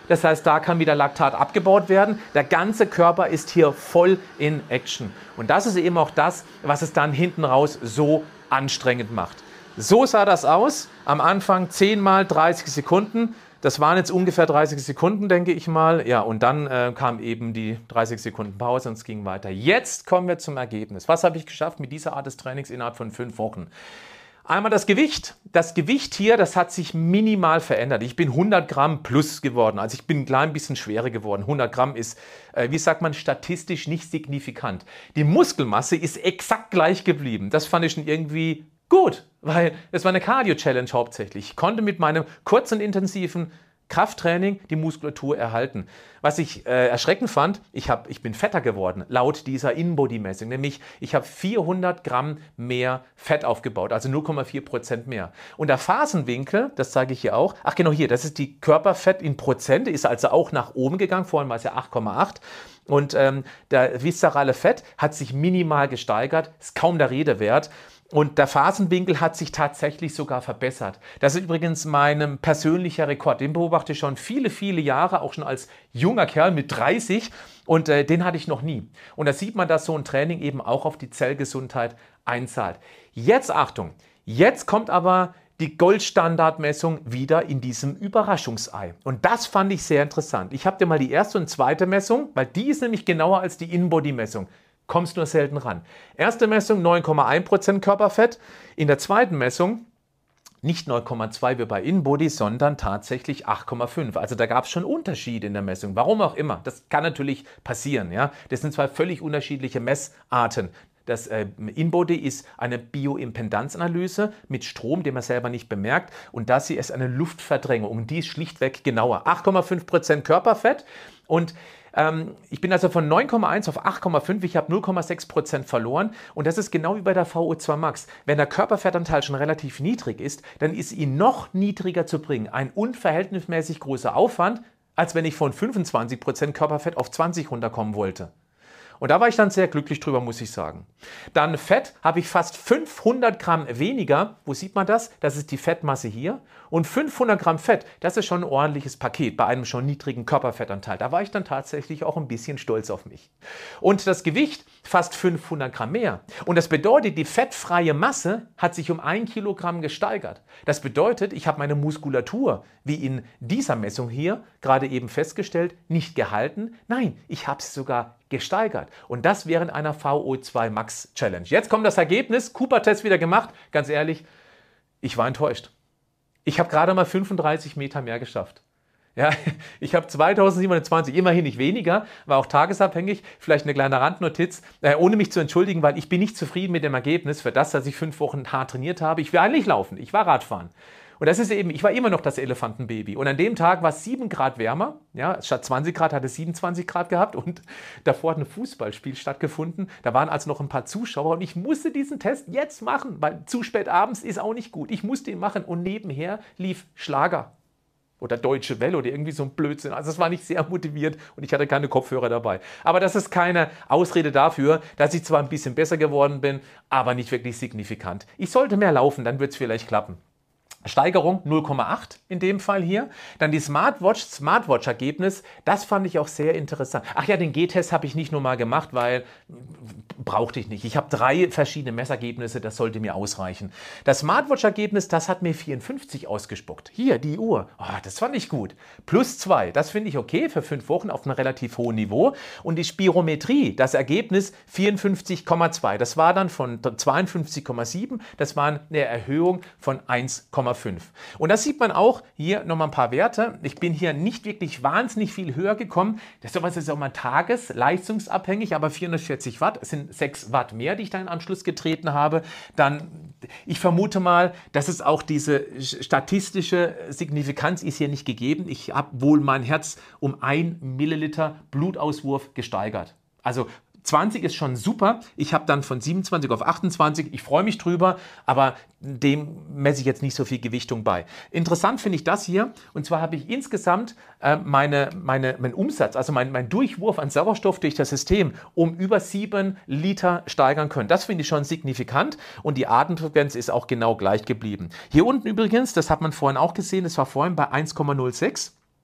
Das heißt, da kann wieder Laktat abgebaut werden. Der ganze Körper ist hier voll in Action. Und das ist eben auch das, was es dann hinten raus so anstrengend macht. So sah das aus. Am Anfang zehn mal dreißig Sekunden. Das waren jetzt ungefähr dreißig Sekunden, denke ich mal. Ja, und dann äh, kam eben die dreißig Sekunden Pause und es ging weiter. Jetzt kommen wir zum Ergebnis. Was habe ich geschafft mit dieser Art des Trainings innerhalb von fünf Wochen? Einmal das Gewicht. Das Gewicht hier, das hat sich minimal verändert. Ich bin hundert Gramm plus geworden. Also ich bin ein klein bisschen schwerer geworden. hundert Gramm ist, äh, wie sagt man, statistisch nicht signifikant. Die Muskelmasse ist exakt gleich geblieben. Das fand ich schon irgendwie gut, weil es war eine Cardio-Challenge hauptsächlich. Ich konnte mit meinem kurzen, intensiven Krafttraining die Muskulatur erhalten. Was ich äh, erschreckend fand, ich, hab, ich bin fetter geworden, laut dieser In-Body-Messung. Nämlich, ich habe vierhundert Gramm mehr Fett aufgebaut, also null Komma vier Prozent mehr. Und der Phasenwinkel, das zeige ich hier auch, ach genau hier, das ist die Körperfett in Prozent, ist also auch nach oben gegangen, vorhin war es ja acht Komma acht. Und ähm, der viszerale Fett hat sich minimal gesteigert, ist kaum der Rede wert. Und der Phasenwinkel hat sich tatsächlich sogar verbessert. Das ist übrigens mein persönlicher Rekord. Den beobachte ich schon viele, viele Jahre, auch schon als junger Kerl mit dreißig. Und äh, den hatte ich noch nie. Und da sieht man, dass so ein Training eben auch auf die Zellgesundheit einzahlt. Jetzt Achtung, jetzt kommt aber die Goldstandardmessung wieder in diesem Überraschungsei. Und das fand ich sehr interessant. Ich habe dir mal die erste und zweite Messung, weil die ist nämlich genauer als die In-Body-Messung. Kommst nur selten ran. Erste Messung neun Komma eins Prozent Körperfett. In der zweiten Messung nicht neun Komma zwei wie bei InBody, sondern tatsächlich acht Komma fünf. Also da gab es schon Unterschiede in der Messung. Warum auch immer. Das kann natürlich passieren. Ja? Das sind zwei völlig unterschiedliche Messarten. Das äh, InBody ist eine Bioimpedanzanalyse mit Strom, den man selber nicht bemerkt. Und das hier ist eine Luftverdrängung. Und die ist schlichtweg genauer. acht Komma fünf Prozent Körperfett. Und ähm, ich bin also von neun Komma eins auf acht Komma fünf. Ich habe null Komma sechs Prozent verloren. Und das ist genau wie bei der V O zwei Max. Wenn der Körperfettanteil schon relativ niedrig ist, dann ist ihn noch niedriger zu bringen. Ein unverhältnismäßig großer Aufwand, als wenn ich von fünfundzwanzig Prozent Körperfett auf zwanzig runterkommen wollte. Und da war ich dann sehr glücklich drüber, muss ich sagen. Dann Fett habe ich fast fünfhundert Gramm weniger. Wo sieht man das? Das ist die Fettmasse hier. Und fünfhundert Gramm Fett, das ist schon ein ordentliches Paket bei einem schon niedrigen Körperfettanteil. Da war ich dann tatsächlich auch ein bisschen stolz auf mich. Und das Gewicht, fast fünfhundert Gramm mehr. Und das bedeutet, die fettfreie Masse hat sich um ein Kilogramm gesteigert. Das bedeutet, ich habe meine Muskulatur, wie in dieser Messung hier, gerade eben festgestellt, nicht gehalten. Nein, ich habe sie sogar gesteigert. Und das während einer V O zwei Max Challenge. Jetzt kommt das Ergebnis. Cooper-Test wieder gemacht. Ganz ehrlich, ich war enttäuscht. Ich habe gerade mal fünfunddreißig Meter mehr geschafft. Ja, ich habe zweitausendsiebenhundertzwanzig, immerhin nicht weniger, war auch tagesabhängig. Vielleicht eine kleine Randnotiz, äh, ohne mich zu entschuldigen, weil ich bin nicht zufrieden mit dem Ergebnis für das, dass ich fünf Wochen hart trainiert habe. Ich will eigentlich laufen, ich war Radfahren. Und das ist eben, ich war immer noch das Elefantenbaby. Und an dem Tag war es sieben Grad wärmer. Ja, statt zwanzig Grad hat es siebenundzwanzig Grad gehabt. Und davor hat ein Fußballspiel stattgefunden. Da waren also noch ein paar Zuschauer. Und ich musste diesen Test jetzt machen, weil zu spät abends ist auch nicht gut. Ich musste ihn machen. Und nebenher lief Schlager. Oder Deutsche Welle oder irgendwie so ein Blödsinn. Also es war nicht sehr motiviert und ich hatte keine Kopfhörer dabei. Aber das ist keine Ausrede dafür, dass ich zwar ein bisschen besser geworden bin, aber nicht wirklich signifikant. Ich sollte mehr laufen, dann wird es vielleicht klappen. Steigerung null Komma acht in dem Fall hier. Dann die Smartwatch, Smartwatch-Ergebnis, das fand ich auch sehr interessant. Ach ja, den G-Test habe ich nicht nur mal gemacht, weil brauchte ich nicht. Ich habe drei verschiedene Messergebnisse, das sollte mir ausreichen. Das Smartwatch-Ergebnis, das hat mir vierundfünfzig ausgespuckt. Hier, die Uhr. Oh, das fand ich gut. Plus zwei, das finde ich okay für fünf Wochen auf einem relativ hohen Niveau. Und die Spirometrie, das Ergebnis vierundfünfzig Komma zwei. Das war dann von zweiundfünfzig Komma sieben, das war eine Erhöhung von eins Komma fünf. Und das sieht man auch hier nochmal ein paar Werte. Ich bin hier nicht wirklich wahnsinnig viel höher gekommen. Das ist sowas, ist auch mal tagesleistungsabhängig, aber vierhundertvierzig Watt, es sind sechs Watt mehr, die ich dann in Anschluss getreten habe. Dann, ich vermute mal, dass es auch diese statistische Signifikanz ist hier nicht gegeben. Ich habe wohl mein Herz um ein Milliliter Blutauswurf gesteigert. Also zwanzig ist schon super. Ich habe dann von siebenundzwanzig auf achtundzwanzig. Ich freue mich drüber, aber dem messe ich jetzt nicht so viel Gewichtung bei. Interessant finde ich das hier. Und zwar habe ich insgesamt äh, meine, meine, meinen Umsatz, also mein, mein Durchwurf an Sauerstoff durch das System um über sieben Liter steigern können. Das finde ich schon signifikant. Und die Atemfrequenz ist auch genau gleich geblieben. Hier unten übrigens, das hat man vorhin auch gesehen, das war vorhin bei eins Komma null sechs.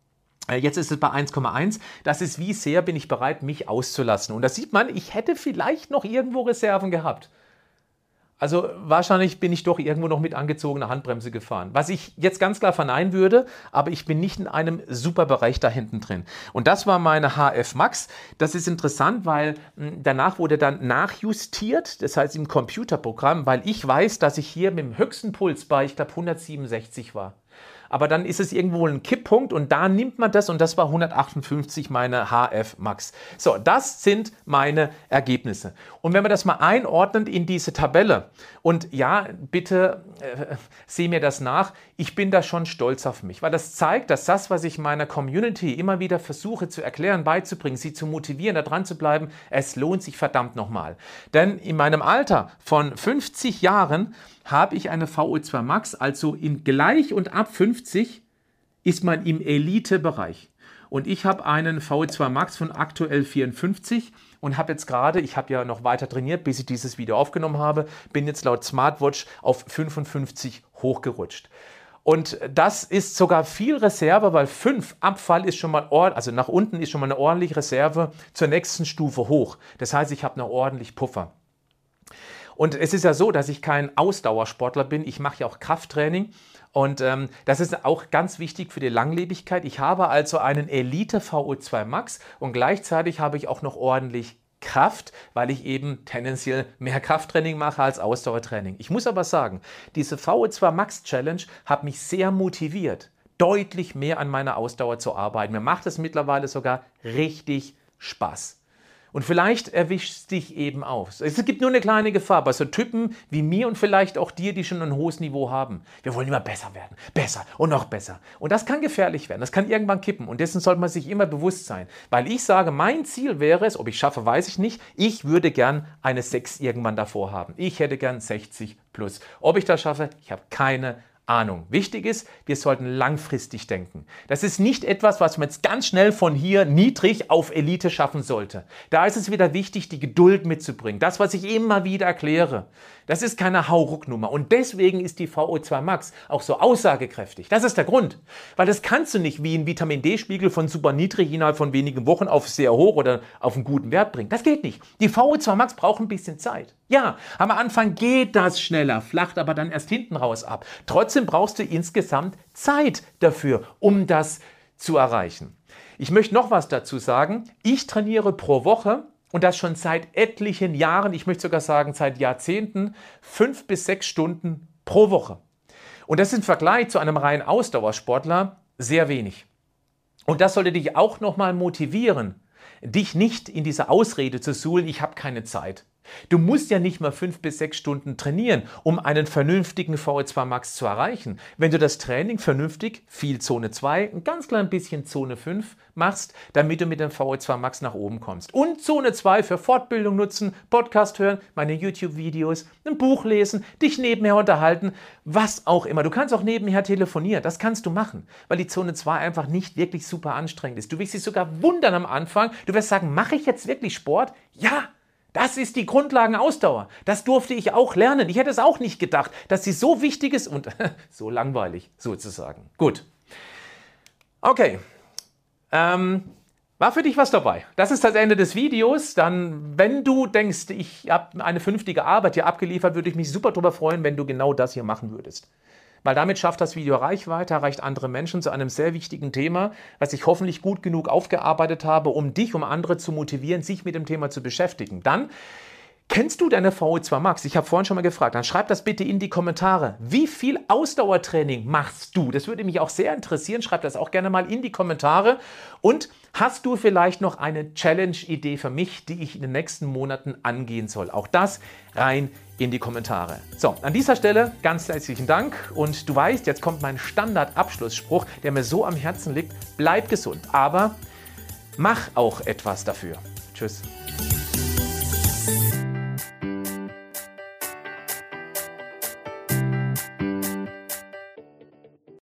Jetzt ist es bei eins Komma eins. Das ist, wie sehr bin ich bereit, mich auszulassen. Und da sieht man, ich hätte vielleicht noch irgendwo Reserven gehabt. Also wahrscheinlich bin ich doch irgendwo noch mit angezogener Handbremse gefahren. Was ich jetzt ganz klar verneinen würde, aber ich bin nicht in einem super Bereich da hinten drin. Und das war meine H F Max. Das ist interessant, weil mh, danach wurde dann nachjustiert, das heißt im Computerprogramm, weil ich weiß, dass ich hier mit dem höchsten Puls bei, ich glaube, hundertsiebenundsechzig war. Aber dann ist es irgendwo ein Kipppunkt und da nimmt man das und das war hundertachtundfünfzig meine H F Max. So, das sind meine Ergebnisse. Und wenn man das mal einordnet in diese Tabelle und ja, bitte äh, sieh mir das nach, ich bin da schon stolz auf mich, weil das zeigt, dass das, was ich meiner Community immer wieder versuche zu erklären, beizubringen, sie zu motivieren, da dran zu bleiben, es lohnt sich verdammt nochmal. Denn in meinem Alter von fünfzig Jahren habe ich eine V O zwei Max, also in gleich und ab fünfzig ist man im Elite-Bereich. Und ich habe einen V O zwei Max von aktuell vierundfünfzig und habe jetzt gerade, ich habe ja noch weiter trainiert, bis ich dieses Video aufgenommen habe, bin jetzt laut Smartwatch auf fünfundfünfzig hochgerutscht. Und das ist sogar viel Reserve, weil fünf Abfall ist schon mal, also nach unten ist schon mal eine ordentliche Reserve zur nächsten Stufe hoch. Das heißt, ich habe noch ordentlich Puffer. Und es ist ja so, dass ich kein Ausdauersportler bin. Ich mache ja auch Krafttraining. Und ähm, das ist auch ganz wichtig für die Langlebigkeit. Ich habe also einen Elite V O zwei Max und gleichzeitig habe ich auch noch ordentlich Kraft, weil ich eben tendenziell mehr Krafttraining mache als Ausdauertraining. Ich muss aber sagen, diese V O zwei Max Challenge hat mich sehr motiviert, deutlich mehr an meiner Ausdauer zu arbeiten. Mir macht es mittlerweile sogar richtig Spaß. Und vielleicht erwischt es dich eben auf. Es gibt nur eine kleine Gefahr bei so Typen wie mir und vielleicht auch dir, die schon ein hohes Niveau haben. Wir wollen immer besser werden, besser und noch besser. Und das kann gefährlich werden, das kann irgendwann kippen. Und dessen sollte man sich immer bewusst sein. Weil ich sage, mein Ziel wäre es, ob ich schaffe, weiß ich nicht, ich würde gern eine sechs irgendwann davor haben. Ich hätte gern sechzig plus. Ob ich das schaffe, ich habe keine Ahnung. Wichtig ist, wir sollten langfristig denken. Das ist nicht etwas, was man jetzt ganz schnell von hier niedrig auf Elite schaffen sollte. Da ist es wieder wichtig, die Geduld mitzubringen. Das, was ich immer wieder erkläre, das ist keine Haurucknummer. Und deswegen ist die V O zwei Max auch so aussagekräftig. Das ist der Grund. Weil das kannst du nicht wie ein Vitamin D-Spiegel von super niedrig innerhalb von wenigen Wochen auf sehr hoch oder auf einen guten Wert bringen. Das geht nicht. Die V O zwei Max braucht ein bisschen Zeit. Ja, am Anfang geht das schneller, flacht aber dann erst hinten raus ab. Trotzdem brauchst du insgesamt Zeit dafür, um das zu erreichen. Ich möchte noch was dazu sagen. Ich trainiere pro Woche und das schon seit etlichen Jahren, ich möchte sogar sagen seit Jahrzehnten, fünf bis sechs Stunden pro Woche. Und das ist im Vergleich zu einem reinen Ausdauersportler sehr wenig. Und das sollte dich auch nochmal motivieren, dich nicht in diese Ausrede zu suhlen, ich habe keine Zeit. Du musst ja nicht mal fünf bis sechs Stunden trainieren, um einen vernünftigen V O zwei Max zu erreichen. Wenn du das Training vernünftig, viel Zone zwei, ein ganz klein bisschen Zone fünf machst, damit du mit dem V O zwei Max nach oben kommst. Und Zone zwei für Fortbildung nutzen, Podcast hören, meine YouTube-Videos, ein Buch lesen, dich nebenher unterhalten, was auch immer. Du kannst auch nebenher telefonieren, das kannst du machen, weil die Zone zwei einfach nicht wirklich super anstrengend ist. Du wirst dich sogar wundern am Anfang, du wirst sagen, mache ich jetzt wirklich Sport? Ja! Das ist die Grundlagenausdauer. Das durfte ich auch lernen. Ich hätte es auch nicht gedacht, dass sie so wichtig ist und so langweilig sozusagen. Gut. Okay. Ähm, war für dich was dabei? Das ist das Ende des Videos. Dann, wenn du denkst, ich habe eine vernünftige Arbeit hier abgeliefert, würde ich mich super darüber freuen, wenn du genau das hier machen würdest. Weil damit schafft das Video Reichweite, erreicht andere Menschen zu einem sehr wichtigen Thema, was ich hoffentlich gut genug aufgearbeitet habe, um dich, um andere zu motivieren, sich mit dem Thema zu beschäftigen. Dann, kennst du deine V O zwei Max? Ich habe vorhin schon mal gefragt, dann schreib das bitte in die Kommentare. Wie viel Ausdauertraining machst du? Das würde mich auch sehr interessieren. Schreib das auch gerne mal in die Kommentare. Und hast du vielleicht noch eine Challenge-Idee für mich, die ich in den nächsten Monaten angehen soll? Auch das rein in die Kommentare. So, an dieser Stelle ganz herzlichen Dank und du weißt, jetzt kommt mein Standard-Abschlussspruch, der mir so am Herzen liegt. Bleib gesund, aber mach auch etwas dafür. Tschüss.